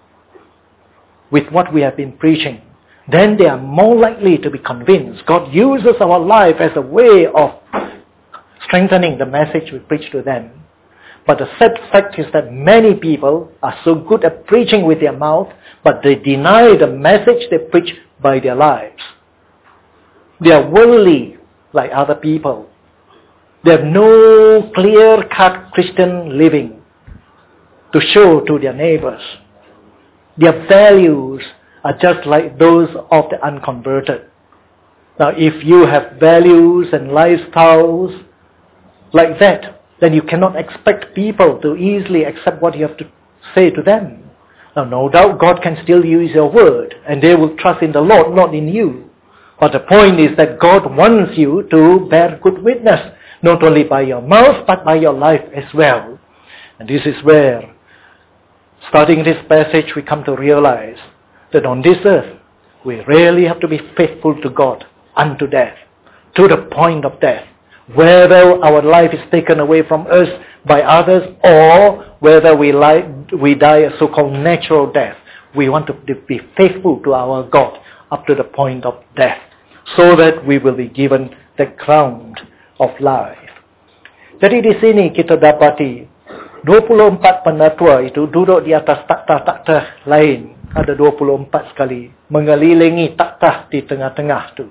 with what we have been preaching. Then they are more likely to be convinced. God uses our life as a way of strengthening the message we preach to them. But the sad fact is that many people are so good at preaching with their mouth, but they deny the message they preach by their lives. They are worldly like other people. They have no clear-cut Christian living to show to their neighbors. Their values are just like those of the unconverted. Now, if you have values and lifestyles like that, then you cannot expect people to easily accept what you have to say to them. Now, no doubt God can still use your word, and they will trust in the Lord, not in you. But the point is that God wants you to bear good witness, not only by your mouth, but by your life as well. And this is where, starting this passage, we come to realize that on this earth, we really have to be faithful to God unto death, to the point of death. Whether our life is taken away from us by others, or whether we die a so-called natural death, we want to be faithful to our God up to the point of death, so that we will be given the crown of life. Jadi di sini kita dapati 24 penatua itu duduk di atas takhta-takhta lain. Ada 24 sekali mengelilingi takhta di tengah-tengah tu.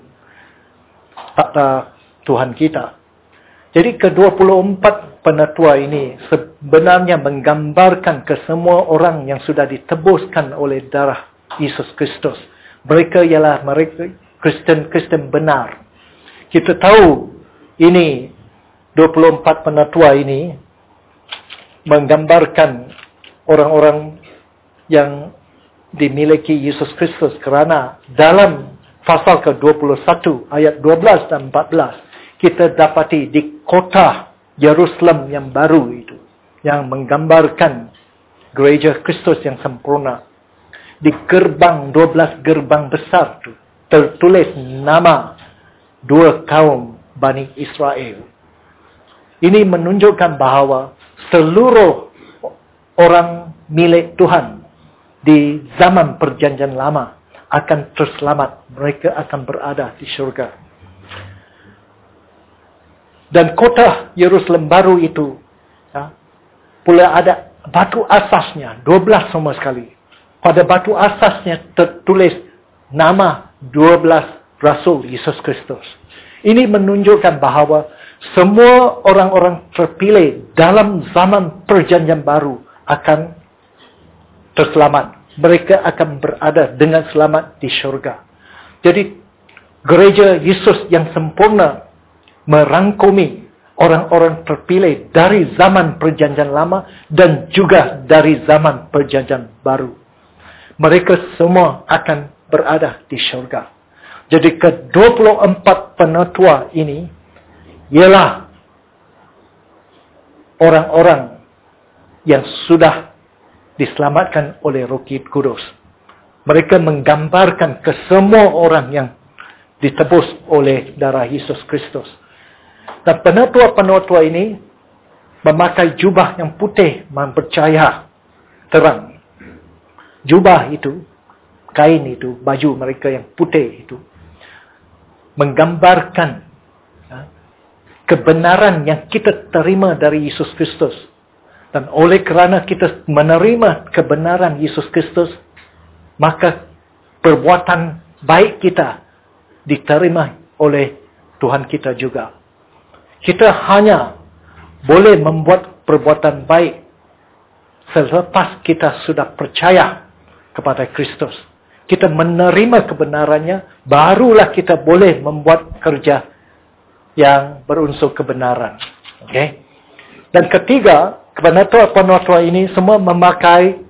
Takhta Tuhan kita. Jadi ke-24 penatua ini sebenarnya menggambarkan kesemua orang yang sudah ditebuskan oleh darah Yesus Kristus. Mereka ialah mereka Kristen benar. Kita tahu ini 24 penatua ini menggambarkan orang-orang yang dimiliki Yesus Kristus, kerana dalam pasal ke-21 ayat 12 dan 14 kita dapati di kota Yerusalem yang baru itu, yang menggambarkan gereja Kristus yang sempurna, di gerbang 12 gerbang besar itu tertulis nama dua kaum Bani Israel. Ini menunjukkan bahawa seluruh orang milik Tuhan di zaman perjanjian lama akan terselamat. Mereka akan berada di syurga. Dan kota Yerusalem baru itu pula ada batu asasnya, 12 sama sekali. Pada batu asasnya tertulis nama 12 Rasul Yesus Kristus. Ini menunjukkan bahawa semua orang-orang terpilih dalam zaman perjanjian baru akan terselamat. Mereka akan berada dengan selamat di syurga. Jadi, gereja Yesus yang sempurna merangkumi orang-orang terpilih dari zaman perjanjian lama dan juga dari zaman perjanjian baru. Mereka semua akan berada di syurga. Jadi ke-24 penatua ini ialah orang-orang yang sudah diselamatkan oleh Roh Kudus. Mereka menggambarkan kesemua orang yang ditebus oleh darah Yesus Kristus. Dan penatua-penatua ini memakai jubah yang putih bercahaya terang. Jubah itu, kain itu, baju mereka yang putih itu, menggambarkan kebenaran yang kita terima dari Yesus Kristus. Dan oleh kerana kita menerima kebenaran Yesus Kristus, maka perbuatan baik kita diterima oleh Tuhan kita juga. Kita hanya boleh membuat perbuatan baik selepas kita sudah percaya kepada Kristus. Kita menerima kebenarannya, barulah kita boleh membuat kerja yang berunsur kebenaran. Okay? Dan ketiga, penatua-penatua ini semua memakai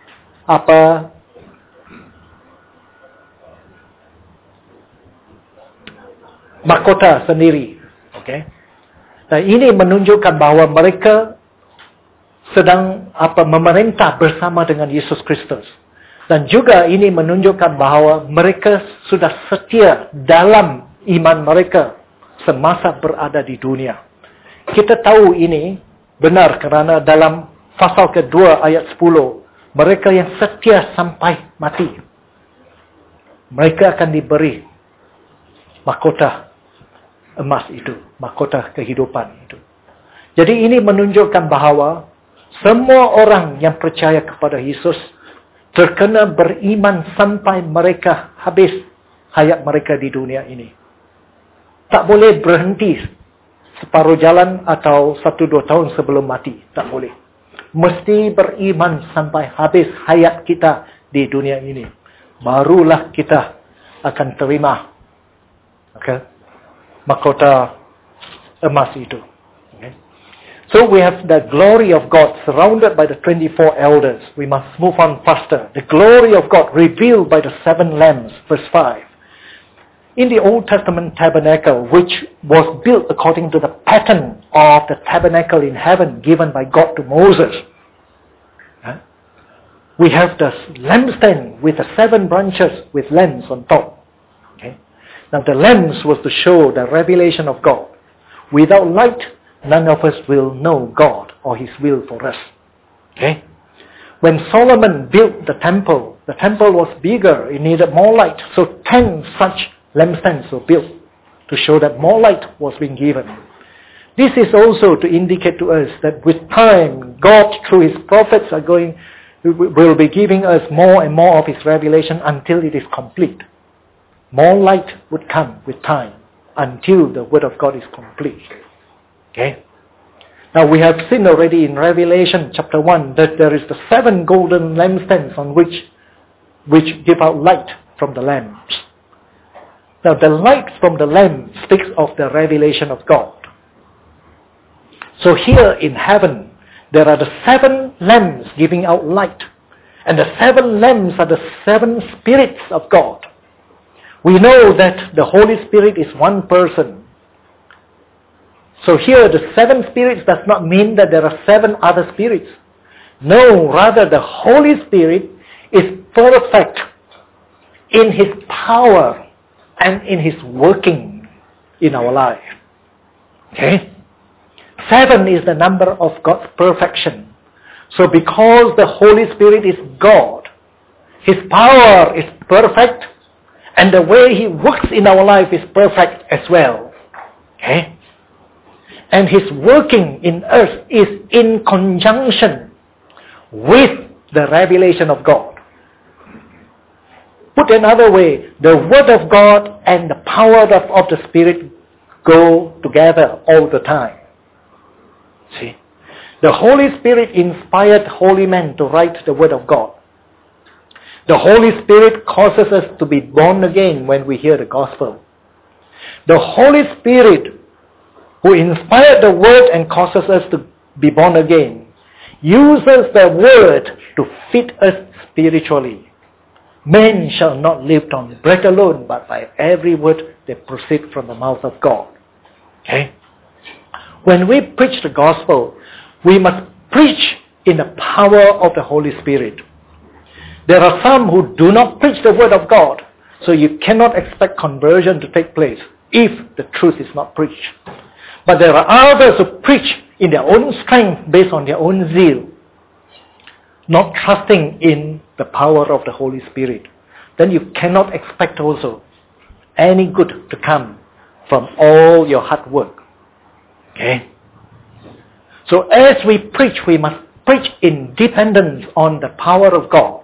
mahkota sendiri. Okay? Dan ini menunjukkan bahawa mereka sedang memerintah bersama dengan Yesus Kristus. Dan juga ini menunjukkan bahawa mereka sudah setia dalam iman mereka semasa berada di dunia. Kita tahu ini benar kerana dalam pasal kedua ayat 10, mereka yang setia sampai mati, mereka akan diberi mahkota emas itu, mahkota kehidupan itu. Jadi ini menunjukkan bahawa semua orang yang percaya kepada Yesus terkena beriman sampai mereka habis hayat mereka di dunia ini. Tak boleh berhenti separuh jalan atau 1-2 tahun sebelum mati. Tak boleh. Mesti beriman sampai habis hayat kita di dunia ini. Barulah kita akan terima mahkota emas itu. Okay. So we have the glory of God surrounded by the 24 elders. We must move on faster. The glory of God revealed by the 7 lambs, verse 5. In the Old Testament tabernacle, which was built according to the pattern of the tabernacle in heaven given by God to Moses, we have the lampstand with the 7 branches with lamps on top. Okay? Now the lamps was to show the revelation of God. Without light, none of us will know God or His will for us. Okay? When Solomon built the temple was bigger, it needed more light. So 10 such lampstands were built to show that more light was being given. This is also to indicate to us that with time, God through His prophets will be giving us more and more of His revelation until it is complete. More light would come with time until the Word of God is complete. Okay? Now we have seen already in Revelation chapter 1 that there is the 7 golden lampstands on which give out light from the lamps. Now the light from the lamp speaks of the revelation of God. So here in heaven, there are the 7 lamps giving out light. And the 7 lamps are the 7 spirits of God. We know that the Holy Spirit is one person. So here the 7 spirits does not mean that there are 7 other spirits. No, rather the Holy Spirit is perfect in His power and in His working in our life. Okay? 7 is the number of God's perfection. So because the Holy Spirit is God, His power is perfect, and the way He works in our life is perfect as well. Okay? And His working in us is in conjunction with the revelation of God. Put another way, the Word of God and the power of the Spirit go together all the time. See? The Holy Spirit inspired holy men to write the Word of God. The Holy Spirit causes us to be born again when we hear the Gospel. The Holy Spirit who inspired the Word and causes us to be born again uses the Word to feed us spiritually. Men shall not live on bread alone, but by every word that proceeds from the mouth of God. Okay? When we preach the gospel, we must preach in the power of the Holy Spirit. There are some who do not preach the word of God, so you cannot expect conversion to take place if the truth is not preached. But there are others who preach in their own strength based on their own zeal, not trusting in the power of the Holy Spirit. Then you cannot expect also any good to come from all your hard work. Okay? So as we preach, we must preach in dependence on the power of God.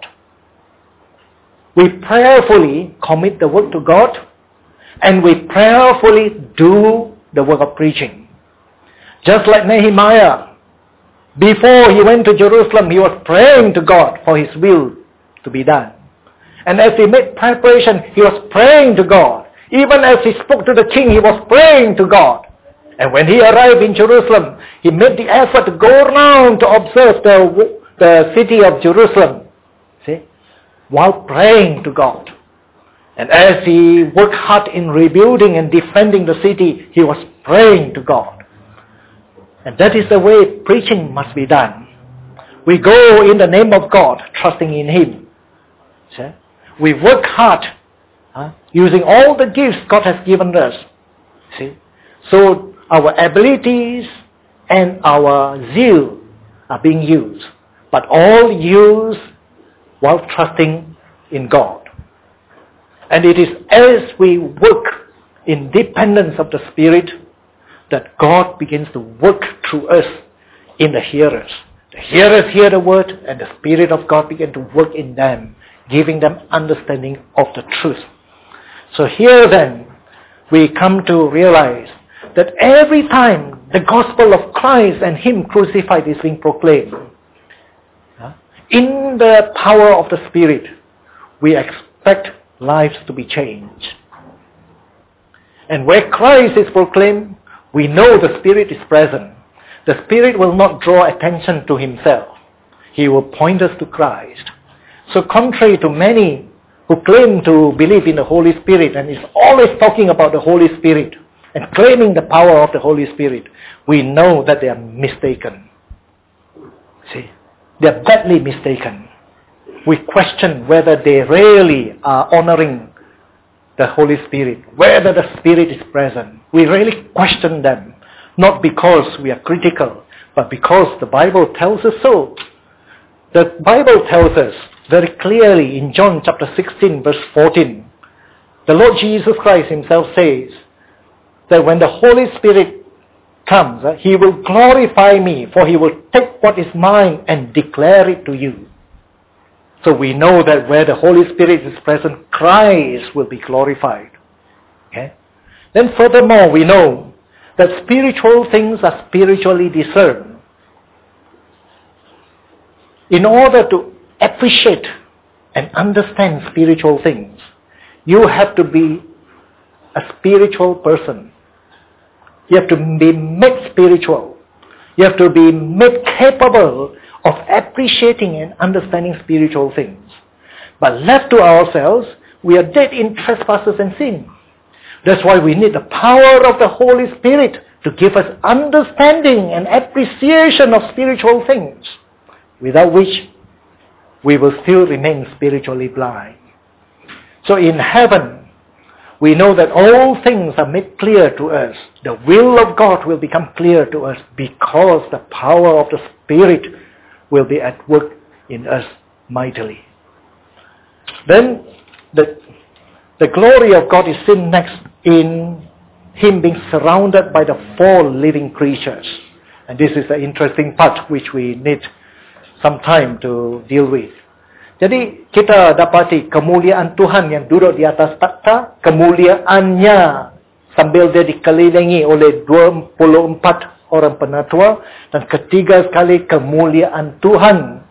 We prayerfully commit the work to God, and we prayerfully do the work of preaching. Just like Nehemiah, before he went to Jerusalem, he was praying to God for his will to be done. And as he made preparation, he was praying to God. Even as he spoke to the king, he was praying to God. And when he arrived in Jerusalem, he made the effort to go around to observe the city of Jerusalem. See? While praying to God. And as he worked hard in rebuilding and defending the city, he was praying to God. And that is the way preaching must be done. We go in the name of God, trusting in Him. See? We work hard Using all the gifts God has given us. See? So our abilities and our zeal are being used. But all used while trusting in God. And it is as we work in dependence of the Spirit that God begins to work through us in the hearers. The hearers hear the word and the Spirit of God begins to work in them, giving them understanding of the truth. So here then, we come to realize that every time the gospel of Christ and Him crucified is being proclaimed, in the power of the Spirit, we expect lives to be changed. And where Christ is proclaimed, we know the Spirit is present. The Spirit will not draw attention to Himself. He will point us to Christ. So contrary to many who claim to believe in the Holy Spirit and is always talking about the Holy Spirit and claiming the power of the Holy Spirit, we know that they are mistaken. See? They are badly mistaken. We question whether they really are honoring the Holy Spirit, whether the Spirit is present. We really question them, not because we are critical, but because the Bible tells us so. The Bible tells us very clearly in John chapter 16 verse 14, the Lord Jesus Christ Himself says that when the Holy Spirit comes, He will glorify me, for He will take what is mine and declare it to you. So we know that where the Holy Spirit is present, Christ will be glorified. Okay? Then furthermore, we know that spiritual things are spiritually discerned. In order to appreciate and understand spiritual things, you have to be a spiritual person. You have to be made spiritual. You have to be made capable of appreciating and understanding spiritual things. But left to ourselves, we are dead in trespasses and sin. That's why we need the power of the Holy Spirit to give us understanding and appreciation of spiritual things, without which we will still remain spiritually blind. So in heaven, we know that all things are made clear to us. The will of God will become clear to us because the power of the Spirit will be at work in us mightily. Then the glory of God is seen next in Him being surrounded by the 4 living creatures. And this is the interesting part which we need some time to deal with. Jadi kita dapati kemuliaan Tuhan yang duduk di atas takhta, kemuliaannya sambil dia dikelilingi oleh 24 orang penatua, dan ketiga sekali kemuliaan Tuhan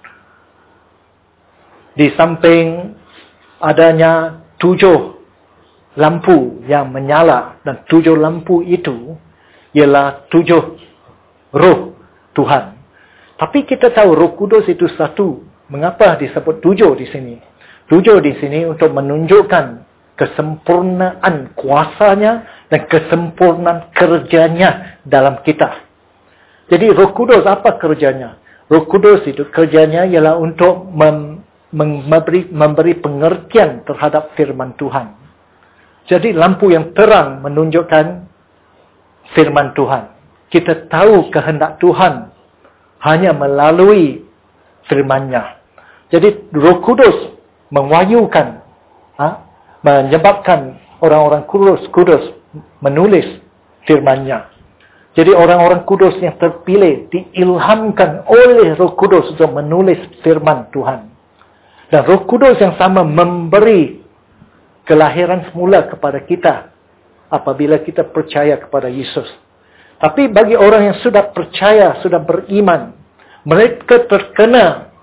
di samping adanya 7 lampu yang menyala, dan 7 lampu itu ialah 7 roh Tuhan. Tapi kita tahu Roh Kudus itu satu. Mengapa disebut 7 di sini? 7 di sini untuk menunjukkan kesempurnaan kuasanya dan kesempurnaan kerjanya dalam kita. Jadi Roh Kudus apa kerjanya? Roh Kudus itu kerjanya ialah untuk memberi pengertian terhadap firman Tuhan. Jadi lampu yang terang menunjukkan firman Tuhan. Kita tahu kehendak Tuhan hanya melalui firman-Nya. Jadi Roh Kudus mewahyukan, menyebabkan orang-orang kudus menulis firman-Nya. Jadi orang-orang kudus yang terpilih diilhamkan oleh Roh Kudus untuk menulis firman Tuhan. Dan Roh Kudus yang sama memberi kelahiran semula kepada kita apabila kita percaya kepada Yesus. Tapi bagi orang yang sudah percaya, sudah beriman, mereka terkena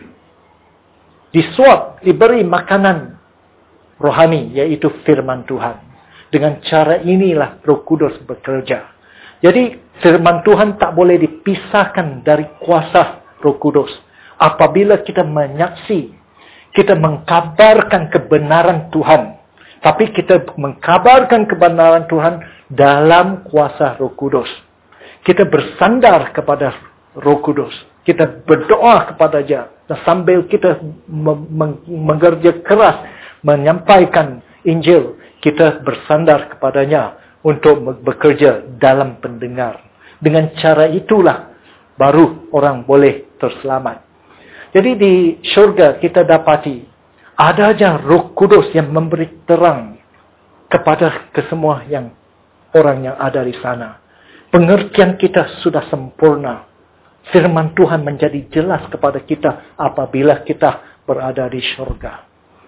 disuap, diberi makanan rohani, yaitu firman Tuhan. Dengan cara inilah Roh Kudus bekerja. Jadi firman Tuhan tak boleh dipisahkan dari kuasa Roh Kudus. Apabila kita menyaksi, kita mengkabarkan kebenaran Tuhan. Tapi kita mengkabarkan kebenaran Tuhan dalam kuasa Roh Kudus. Kita bersandar kepada Roh Kudus. Kita berdoa kepada Dia. Dan sambil kita mengerja keras menyampaikan Injil, kita bersandar kepadanya untuk bekerja dalam pendengar. Dengan cara itulah baru orang boleh terselamat. Jadi di syurga kita dapati adanya Roh Kudus yang memberi terang kepada kesemua orang yang ada di sana. Pengertian kita sudah sempurna. Firman Tuhan menjadi jelas kepada kita apabila kita berada di syurga.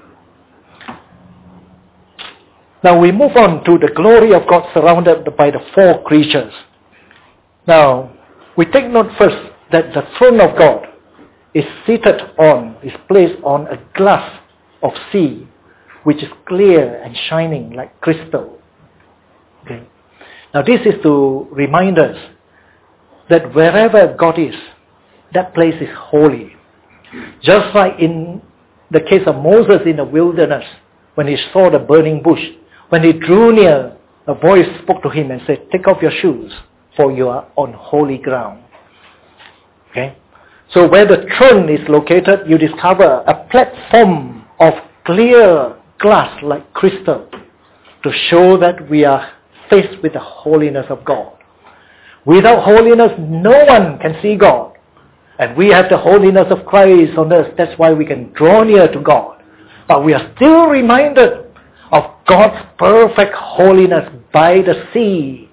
Now we move on to the glory of God surrounded by the four creatures. Now, we take note first that the throne of God is placed on a glass of sea, which is clear and shining like crystal. Okay. Now this is to remind us that wherever God is, that place is holy. Just like in the case of Moses in the wilderness, when he saw the burning bush, when he drew near, a voice spoke to him and said, "Take off your shoes, for you are on holy ground." Okay? So where the throne is located, you discover a platform of clear glass like crystal to show that we are faced with the holiness of God. Without holiness, no one can see God. And we have the holiness of Christ on us. That's why we can draw near to God. But we are still reminded of God's perfect holiness by the sea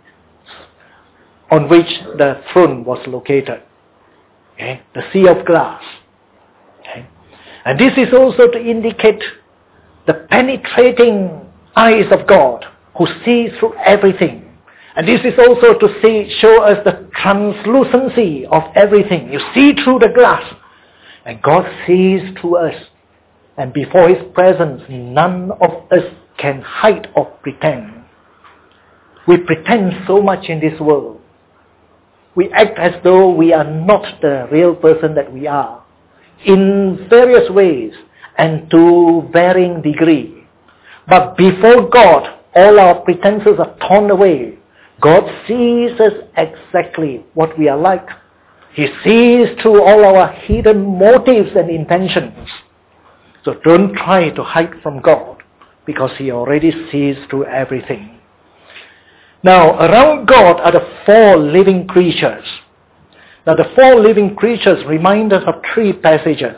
on which the throne was located. Okay? The sea of glass. Okay? And this is also to indicate the penetrating eyes of God who sees through everything. And this is also to show us the translucency of everything. You see through the glass, and God sees through us. And before His presence, none of us can hide or pretend. We pretend so much in this world. We act as though we are not the real person that we are, in various ways and to varying degree. But before God, all our pretenses are torn away. God sees us exactly what we are like. He sees through all our hidden motives and intentions. So don't try to hide from God, because He already sees through everything. Now, around God are the four living creatures. Now, the four living creatures remind us of three passages.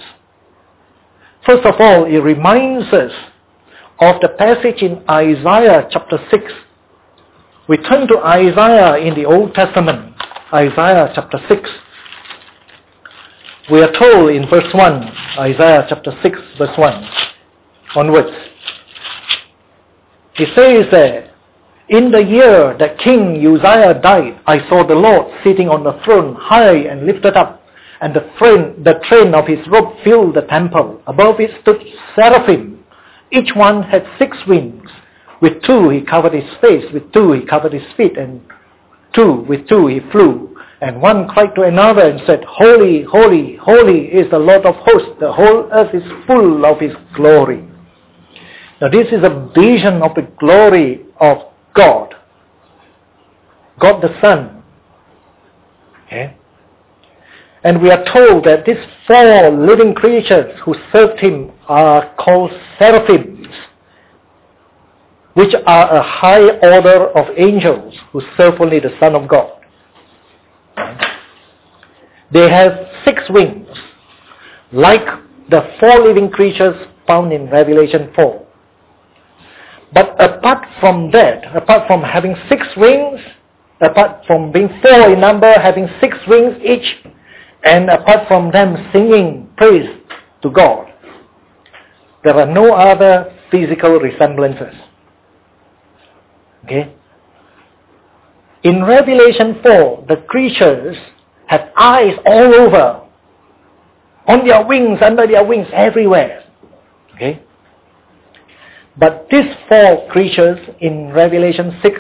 First of all, it reminds us of the passage in Isaiah chapter 6. We turn to Isaiah in the Old Testament, Isaiah chapter 6. We are told in verse 1, Isaiah chapter 6, verse 1, onwards. It says there, "In the year that King Uzziah died, I saw the Lord sitting on the throne, high and lifted up, and the train of His robe filled the temple. Above it stood seraphim. Each one had 6 wings. With 2 He covered His face, with 2 He covered His feet, and with 2 He flew. And one cried to another and said, 'Holy, holy, holy is the Lord of hosts. The whole earth is full of His glory.'" Now this is a vision of the glory of God. God the Son. Okay? And we are told that these 4 living creatures who served Him are called seraphims, which are a high order of angels who serve only the Son of God. They have 6 wings, like the 4 living creatures found in Revelation 4. But apart from that, apart from having 6 wings, apart from being 4 in number, having 6 wings each, and apart from them singing praise to God, there are no other physical resemblances. Okay? In Revelation 4, the creatures have eyes all over, on their wings, under their wings, everywhere. Okay? But these 4 creatures in Revelation 6,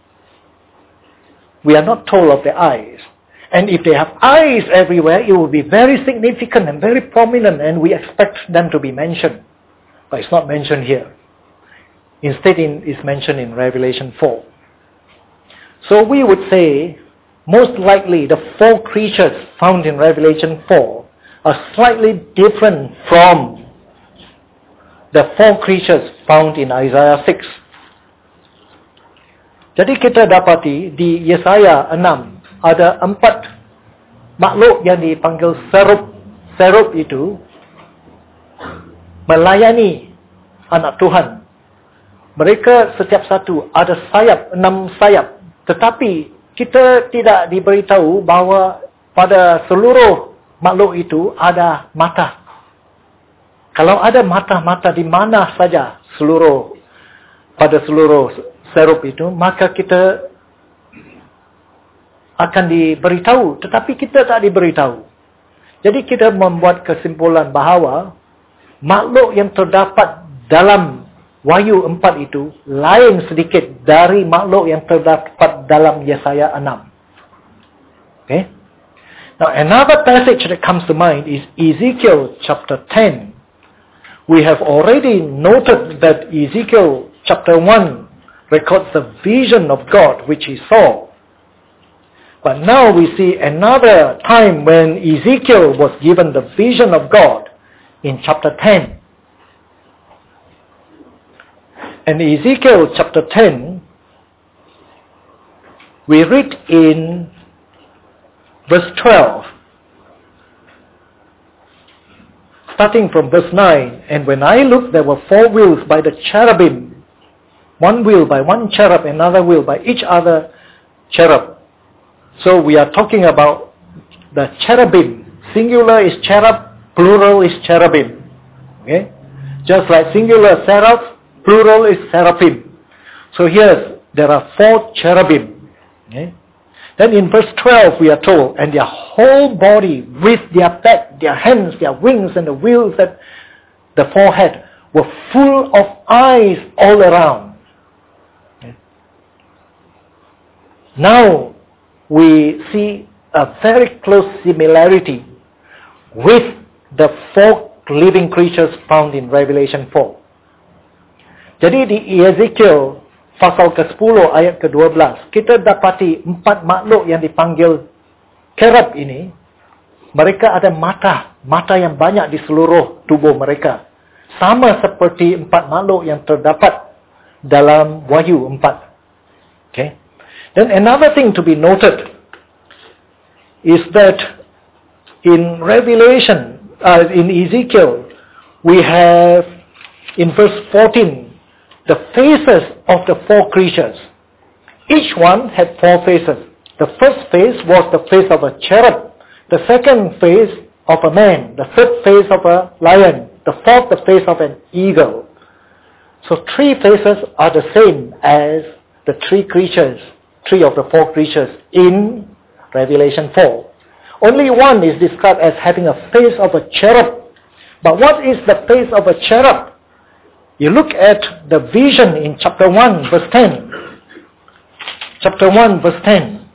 we are not told of their eyes. And if they have eyes everywhere, it will be very significant and very prominent, and we expect them to be mentioned. But it's not mentioned here. Instead, it's mentioned in Revelation 4. So we would say, most likely, the 4 creatures found in Revelation 4 are slightly different from the 4 creatures found in Isaiah 6. Jadi kita dapati di Yesaya 6 ada 4 makhluk yang dipanggil serub. Serub itu melayani anak Tuhan. Mereka setiap satu ada sayap, 6 sayap. Tetapi kita tidak diberitahu bahawa pada seluruh makhluk itu ada mata. Kalau ada mata-mata di mana saja pada seluruh serub itu, maka kita akan diberitahu. Tetapi kita tak diberitahu. Jadi kita membuat kesimpulan bahawa makhluk yang terdapat dalam Wahyu 4 itu lain sedikit dari makhluk yang terdapat dalam Yesaya 6. Okay? Now another passage that comes to mind is Ezekiel chapter 10. We have already noted that Ezekiel chapter 1 records the vision of God which he saw. But now we see another time when Ezekiel was given the vision of God in chapter 10. And Ezekiel chapter 10, we read in verse 12. Starting from verse 9, and when I looked, there were 4 wheels by the cherubim. 1 wheel by 1 cherub, another wheel by each other cherub. So we are talking about the cherubim. Singular is cherub, plural is cherubim. Okay? Just like singular seraph, plural is seraphim. So here there are 4 cherubim. Okay? Then in verse 12 we are told, and their whole body with their back, their hands, their wings and the wheels that the 4 had were full of eyes all around. Okay. Now we see a very close similarity with the 4 living creatures found in Revelation 4. Jadi di Ezekiel pasal ke-10 ayat ke-12, kita dapati 4 makhluk yang dipanggil cherub ini, mereka ada mata yang banyak di seluruh tubuh mereka. Sama seperti 4 makhluk yang terdapat dalam Wahyu 4. Okay. Then another thing to be noted is that in Revelation, in Ezekiel, we have in verse 14, the faces of the 4 creatures. Each one had 4 faces. The first face was the face of a cherub. The second face of a man. The third face of a lion. The fourth, the face of an eagle. So 3 faces are the same as the 3 creatures, 3 of the 4 creatures in Revelation 4. Only one is described as having a face of a cherub. But what is the face of a cherub? You look at the vision in chapter 1 verse 10. Chapter 1 verse 10.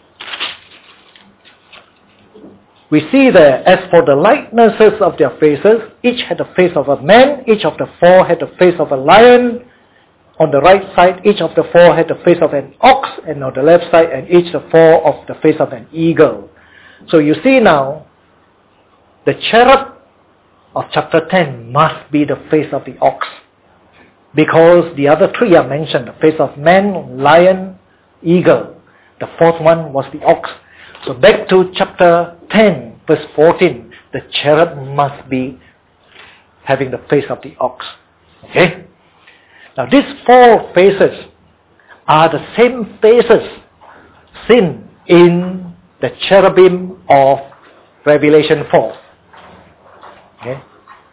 We see there, as for the likenesses of their faces, each had the face of a man, each of the 4 had the face of a lion. On the right side, each of the 4 had the face of an ox, and on the left side, and each the 4 of the face of an eagle. So you see now, the cherub of chapter 10 must be the face of the ox. Because the other 3 are mentioned, the face of man, lion, eagle. The 4th one was the ox. So back to chapter 10, verse 14, the cherub must be having the face of the ox. Okay? Now these 4 faces are the same faces seen in the cherubim of Revelation 4. Okay?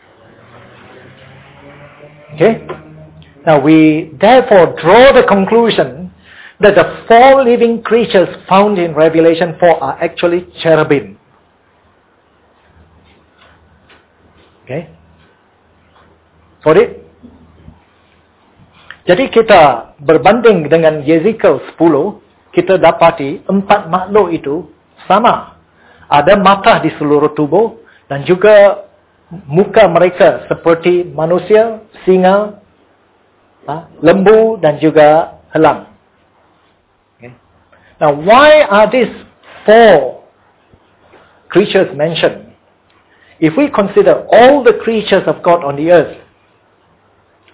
Okay? Now we therefore draw the conclusion that the 4 living creatures found in Revelation 4 are actually cherubim. Okay? Got it? Jadi kita berbanding dengan Ezekiel 10, kita dapati 4 makhluk itu sama. Ada mata di seluruh tubuh dan juga muka mereka seperti manusia, singa, lembu dan juga elang. Okay. Now why are these 4 creatures mentioned? If we consider all the creatures of God on the earth,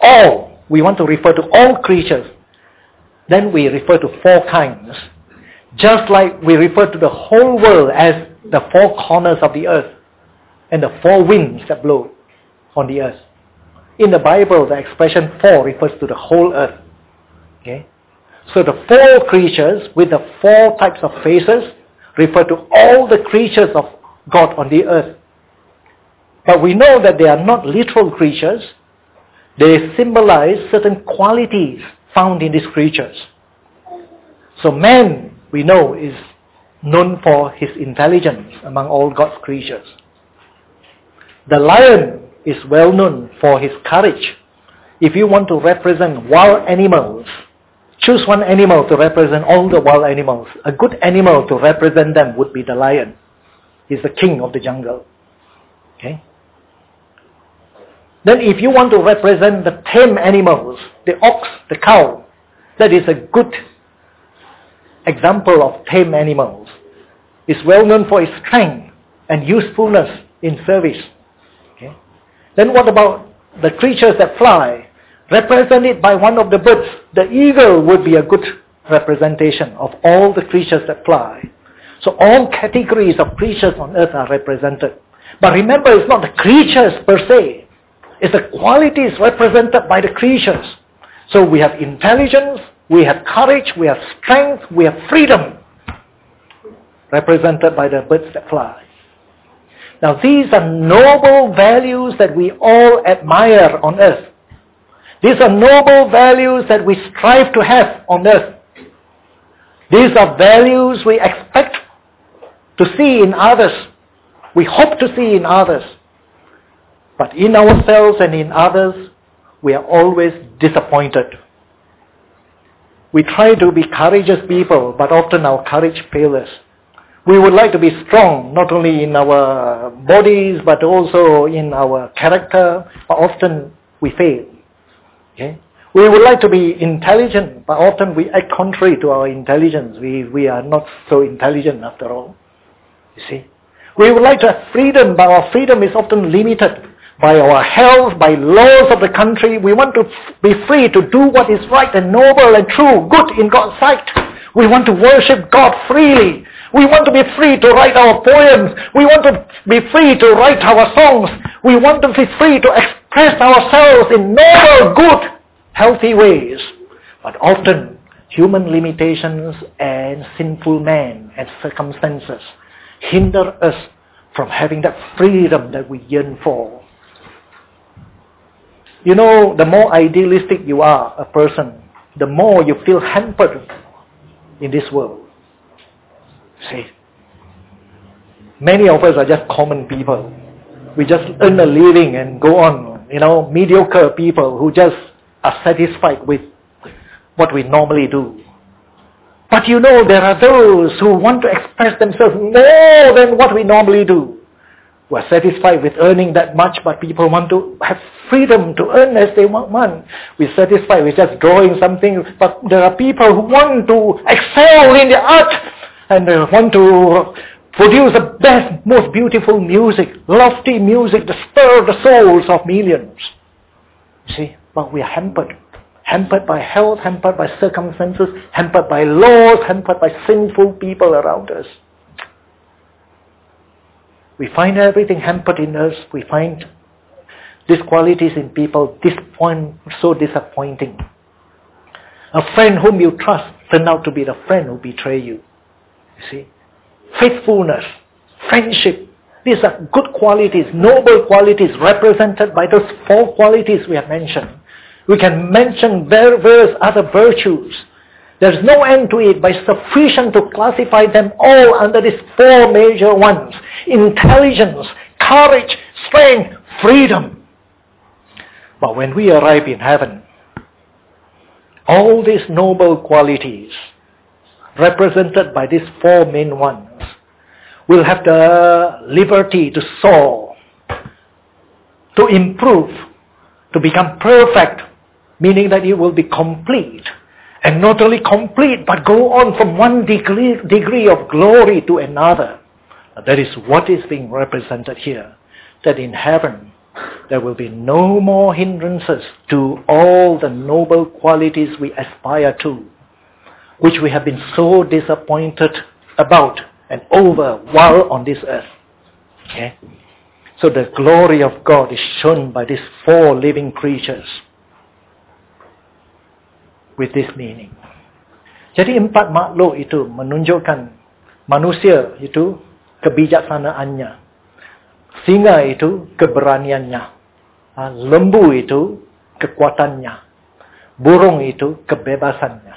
all, we want to refer to all creatures, then we refer to four kinds. Just like we refer to the whole world as the four corners of the earth and the four winds that blow on the earth. In the Bible, the expression four refers to the whole earth. Okay? So the four creatures with the four types of faces refer to all the creatures of God on the earth. But we know that they are not literal creatures. They symbolize certain qualities found in these creatures. So man, we know, is known for his intelligence among all God's creatures. The lion is well known for his courage. If you want to represent wild animals, choose one animal to represent all the wild animals. A good animal to represent them would be the lion. He's the king of the jungle. Okay? Then if you want to represent the tame animals, the ox, the cow, that is a good example of tame animals. It's well known for its strength and usefulness in service. Okay? Then what about the creatures that fly? Represented by one of the birds, the eagle would be a good representation of all the creatures that fly. So all categories of creatures on earth are represented. But remember, it's not the creatures per se. It's the qualities represented by the creatures. So we have intelligence, we have courage, we have strength, we have freedom, represented by the birds that fly. Now these are noble values that we all admire on earth. These are noble values that we strive to have on earth. These are values we expect to see in others. We hope to see in others. But in ourselves and in others, we are always disappointed. We try to be courageous people, but often our courage fails us. We would like to be strong, not only in our bodies, but also in our character, but often we fail. Okay? We would like to be intelligent, but often we act contrary to our intelligence. We are not so intelligent after all. You see? We would like to have freedom, but our freedom is often limited by our health, by laws of the country. We want to be free to do what is right and noble and true, good in God's sight. We want to worship God freely. We want to be free to write our poems. We want to be free to write our songs. We want to be free to express ourselves in noble, good, healthy ways. But often, human limitations and sinful man and circumstances hinder us from having that freedom that we yearn for. You know, the more idealistic you are, a person, the more you feel hampered in this world. See, many of us are just common people. We just earn a living and go on, mediocre people who just are satisfied with what we normally do. But there are those who want to express themselves more than what we normally do. We are satisfied with earning that much, but people want to have freedom to earn as they want. We're satisfied with just drawing something, but there are people who want to excel in the art and they want to produce the best, most beautiful music, lofty music that stir the souls of millions. See, but we are hampered. Hampered by health, hampered by circumstances, hampered by laws, hampered by sinful people around us. We find everything hampered in us. We find these qualities in people so disappointing. A friend whom you trust turned out to be the friend who betrayed you. You see? Faithfulness, friendship, these are good qualities, noble qualities represented by those four qualities we have mentioned. We can mention various other virtues. There's no end to it, but it's sufficient to classify them all under these four major ones. Intelligence, courage, strength, freedom. But when we arrive in heaven, all these noble qualities, represented by these four main ones, will have the liberty to soar, to improve, to become perfect, meaning that it will be complete. And not only complete, but go on from one degree of glory to another. That is what is being represented here. That in heaven, There will be no more hindrances to all the noble qualities we aspire to, which we have been so disappointed about and over while on this earth. Okay? So the glory of God is shown by these 4 living creatures with this meaning. Jadi 4 makhluk itu menunjukkan manusia itu kebijaksanaannya, singa itu keberaniannya, lembu itu kekuatannya, burung itu kebebasannya.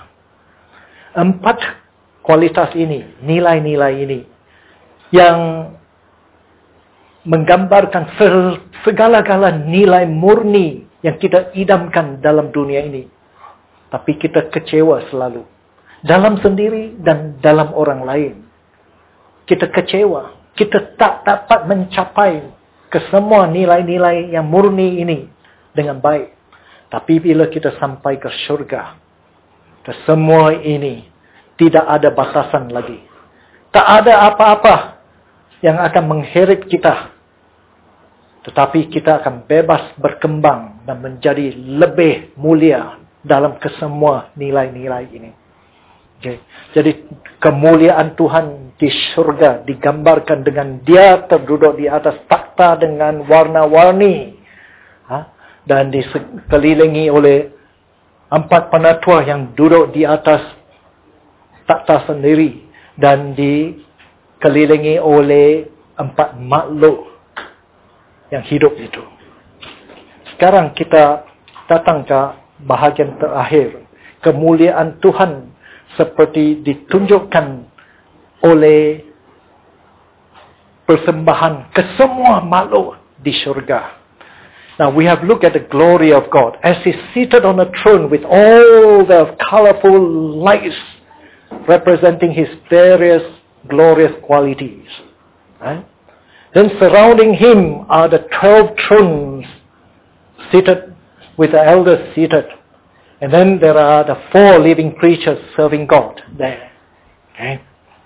4 kualitas ini, nilai-nilai ini yang menggambarkan segala-gala nilai murni yang kita idamkan dalam dunia ini. Tapi kita kecewa selalu. Dalam sendiri dan dalam orang lain. Kita kecewa. Kita tak dapat mencapai ke semua nilai-nilai yang murni ini dengan baik. Tapi bila kita sampai ke syurga, ke semua ini tidak ada batasan lagi. Tak ada apa-apa yang akan mengheret kita. Tetapi kita akan bebas berkembang dan menjadi lebih mulia dalam kesemua nilai-nilai ini. Okay. Jadi kemuliaan Tuhan di syurga digambarkan dengan Dia terduduk di atas takhta dengan warna-warni. Dan dikelilingi oleh 4 penatua yang duduk di atas takhta sendiri. Dan dikelilingi oleh 4 makhluk yang hidup itu. Sekarang kita datang ke bahagian terakhir. Kemuliaan Tuhan seperti ditunjukkan oleh persembahan ke semua makhluk di syurga. Now we have looked at the glory of God as He seated on a throne with all the colorful lights representing His various glorious qualities. Right? Then surrounding Him are the 12 thrones seated with the elders seated. And then there are the 4 living creatures serving God there. Okay.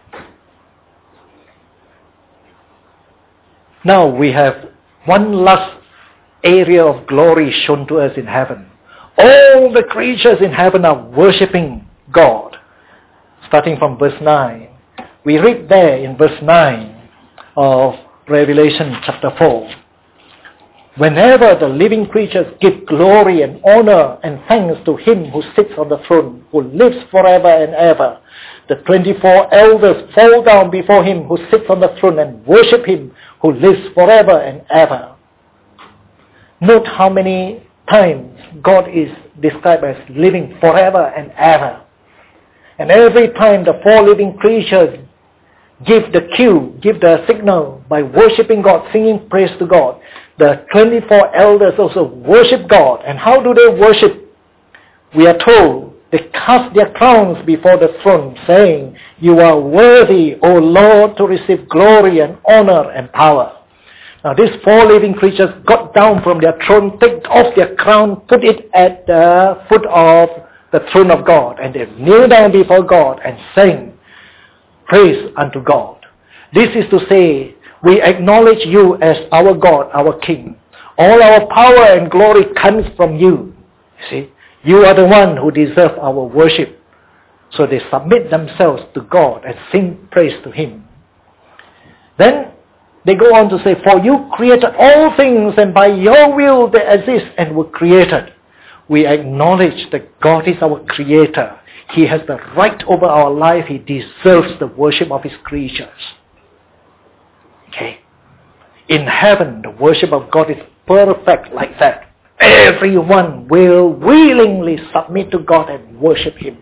Now we have one last area of glory shown to us in heaven. All the creatures in heaven are worshipping God. Starting from verse 9. We read there in verse 9 of Revelation chapter 4. Whenever the living creatures give glory and honor and thanks to Him who sits on the throne, who lives forever and ever, the 24 elders fall down before Him who sits on the throne and worship Him who lives forever and ever. Note how many times God is described as living forever and ever. And every time the 4 living creatures give the cue, give the signal by worshipping God, singing praise to God. The 24 elders also worship God. And how do they worship? We are told they cast their crowns before the throne, saying, "You are worthy, O Lord, to receive glory and honor and power." Now these 4 living creatures got down from their throne, take off their crown, put it at the foot of the throne of God. And they kneel down before God and sang praise unto God. This is to say, we acknowledge You as our God, our King. All our power and glory comes from You. See, You are the one who deserves our worship. So they submit themselves to God and sing praise to Him. Then they go on to say, "For You created all things, and by Your will they exist and were created." We acknowledge that God is our Creator. He has the right over our life. He deserves the worship of His creatures. Okay. In heaven, the worship of God is perfect like that. Everyone will willingly submit to God and worship Him.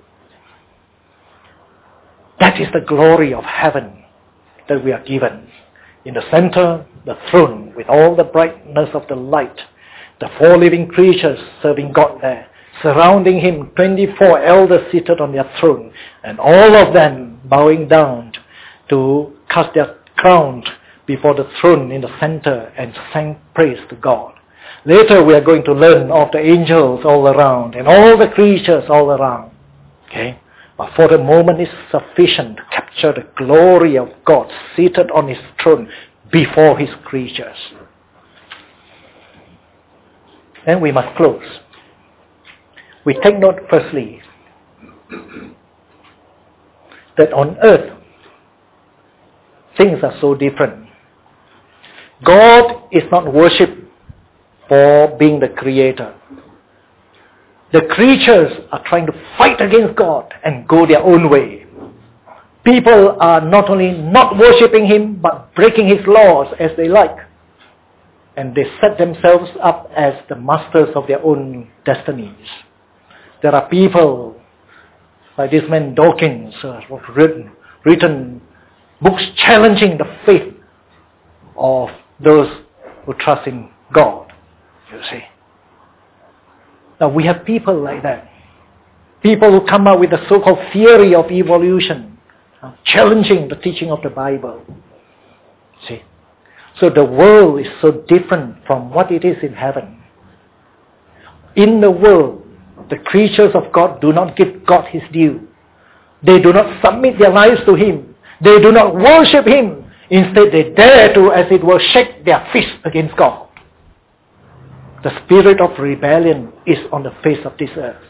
That is the glory of heaven that we are given. In the center, the throne with all the brightness of the light. The 4 living creatures serving God there. Surrounding Him, 24 elders seated on their throne. And all of them bowing down to cast their crowns before the throne in the center and sang praise to God. Later we are going to learn of the angels all around and all the creatures all around. Okay? But for the moment it's sufficient to capture the glory of God seated on His throne before His creatures. Then we must close. We take note firstly that on earth things are so different. God is not worshipped for being the creator. The creatures are trying to fight against God and go their own way. People are not only not worshipping Him, but breaking His laws as they like. And they set themselves up as the masters of their own destinies. There are people like this man Dawkins who have written books challenging the faith of those who trust in God, you see. Now we have people like that. People who come up with the so-called theory of evolution, challenging the teaching of the Bible. See? So the world is so different from what it is in heaven. In the world, the creatures of God do not give God His due. They do not submit their lives to Him. They do not worship Him. Instead, they dare to, as it were, shake their fist against God. The spirit of rebellion is on the face of this earth.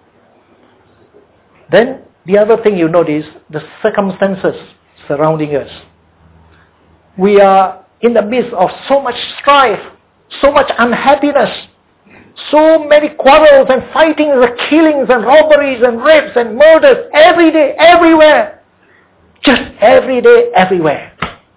Then, the other thing you notice, the circumstances surrounding us. We are in the midst of so much strife, so much unhappiness, so many quarrels and fightings and killings and robberies and rapes and murders every day, everywhere. Just every day, everywhere.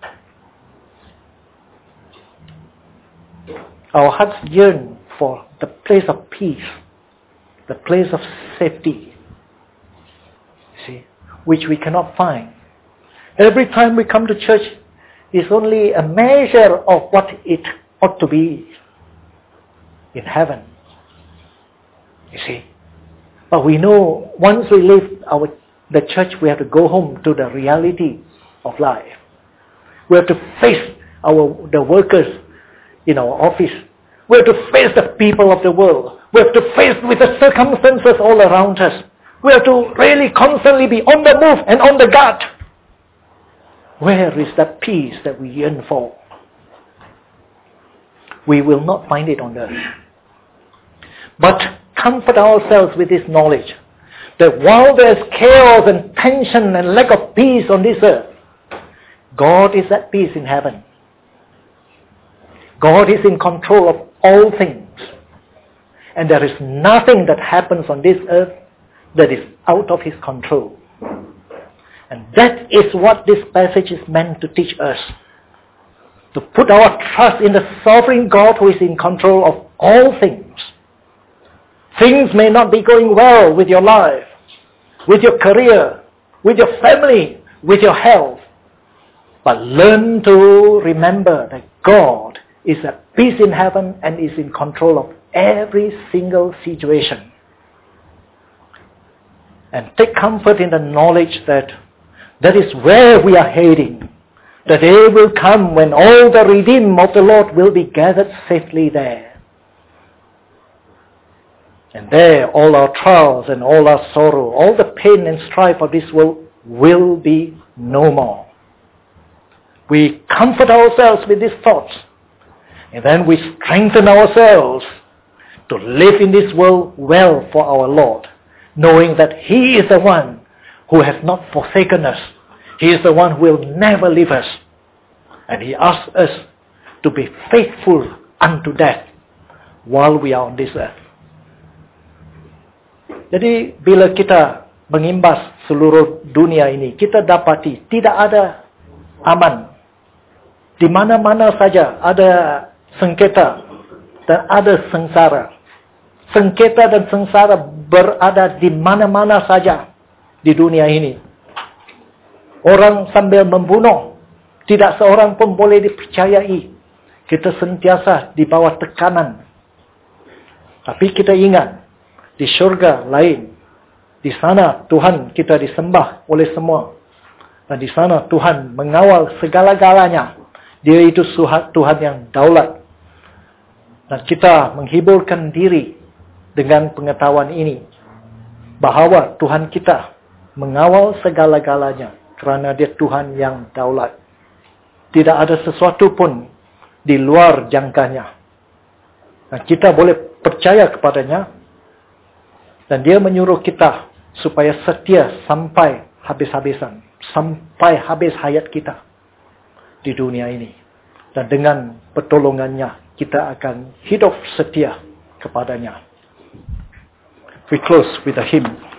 Our hearts yearn for the place of peace, the place of safety, see, which we cannot find. Every time we come to church, it's only a measure of what it ought to be in heaven. You see. But we know once we leave the church, we have to go home to the reality of life. We have to face the workers in our office. We have to face the people of the world. We have to face with the circumstances all around us. We have to really constantly be on the move and on the guard. Where is that peace that we yearn for? We will not find it on earth. But comfort ourselves with this knowledge that while there is chaos and tension and lack of peace on this earth, God is at peace in heaven. God is in control of all things. And there is nothing that happens on this earth that is out of His control. And that is what this passage is meant to teach us. To put our trust in the sovereign God who is in control of all things. Things may not be going well with your life, with your career, with your family, with your health. But learn to remember that God is at peace in heaven and is in control of every single situation. And take comfort in the knowledge that that is where we are heading. The day will come when all the redeemed of the Lord will be gathered safely there. And there all our trials and all our sorrow, all the pain and strife of this world will be no more. We comfort ourselves with these thoughts. And then we strengthen ourselves to live in this world well for our Lord, knowing that He is the one who has not forsaken us. He is the one who will never leave us. And He asks us to be faithful unto death while we are on this earth. Jadi bila kita mengimbas seluruh dunia ini, kita dapati tidak ada aman. Di mana-mana saja ada sengketa dan ada sengsara. Sengketa dan sengsara berada di mana-mana saja di dunia ini. Orang sambil membunuh, tidak seorang pun boleh dipercayai. Kita sentiasa di bawah tekanan. Tapi kita ingat, di syurga lain, di sana Tuhan kita disembah oleh semua. Dan di sana Tuhan mengawal segala-galanya. Dia itu Tuhan yang daulat. Dan kita menghiburkan diri dengan pengetahuan ini. Bahawa Tuhan kita mengawal segala-galanya. Kerana dia Tuhan yang daulat. Tidak ada sesuatu pun di luar jangkanya. Dan kita boleh percaya kepadanya. Dan dia menyuruh kita supaya setia sampai habis-habisan. Sampai habis hayat kita di dunia ini. Dan dengan pertolongannya kita akan hidup setia kepadanya. We close with a hymn.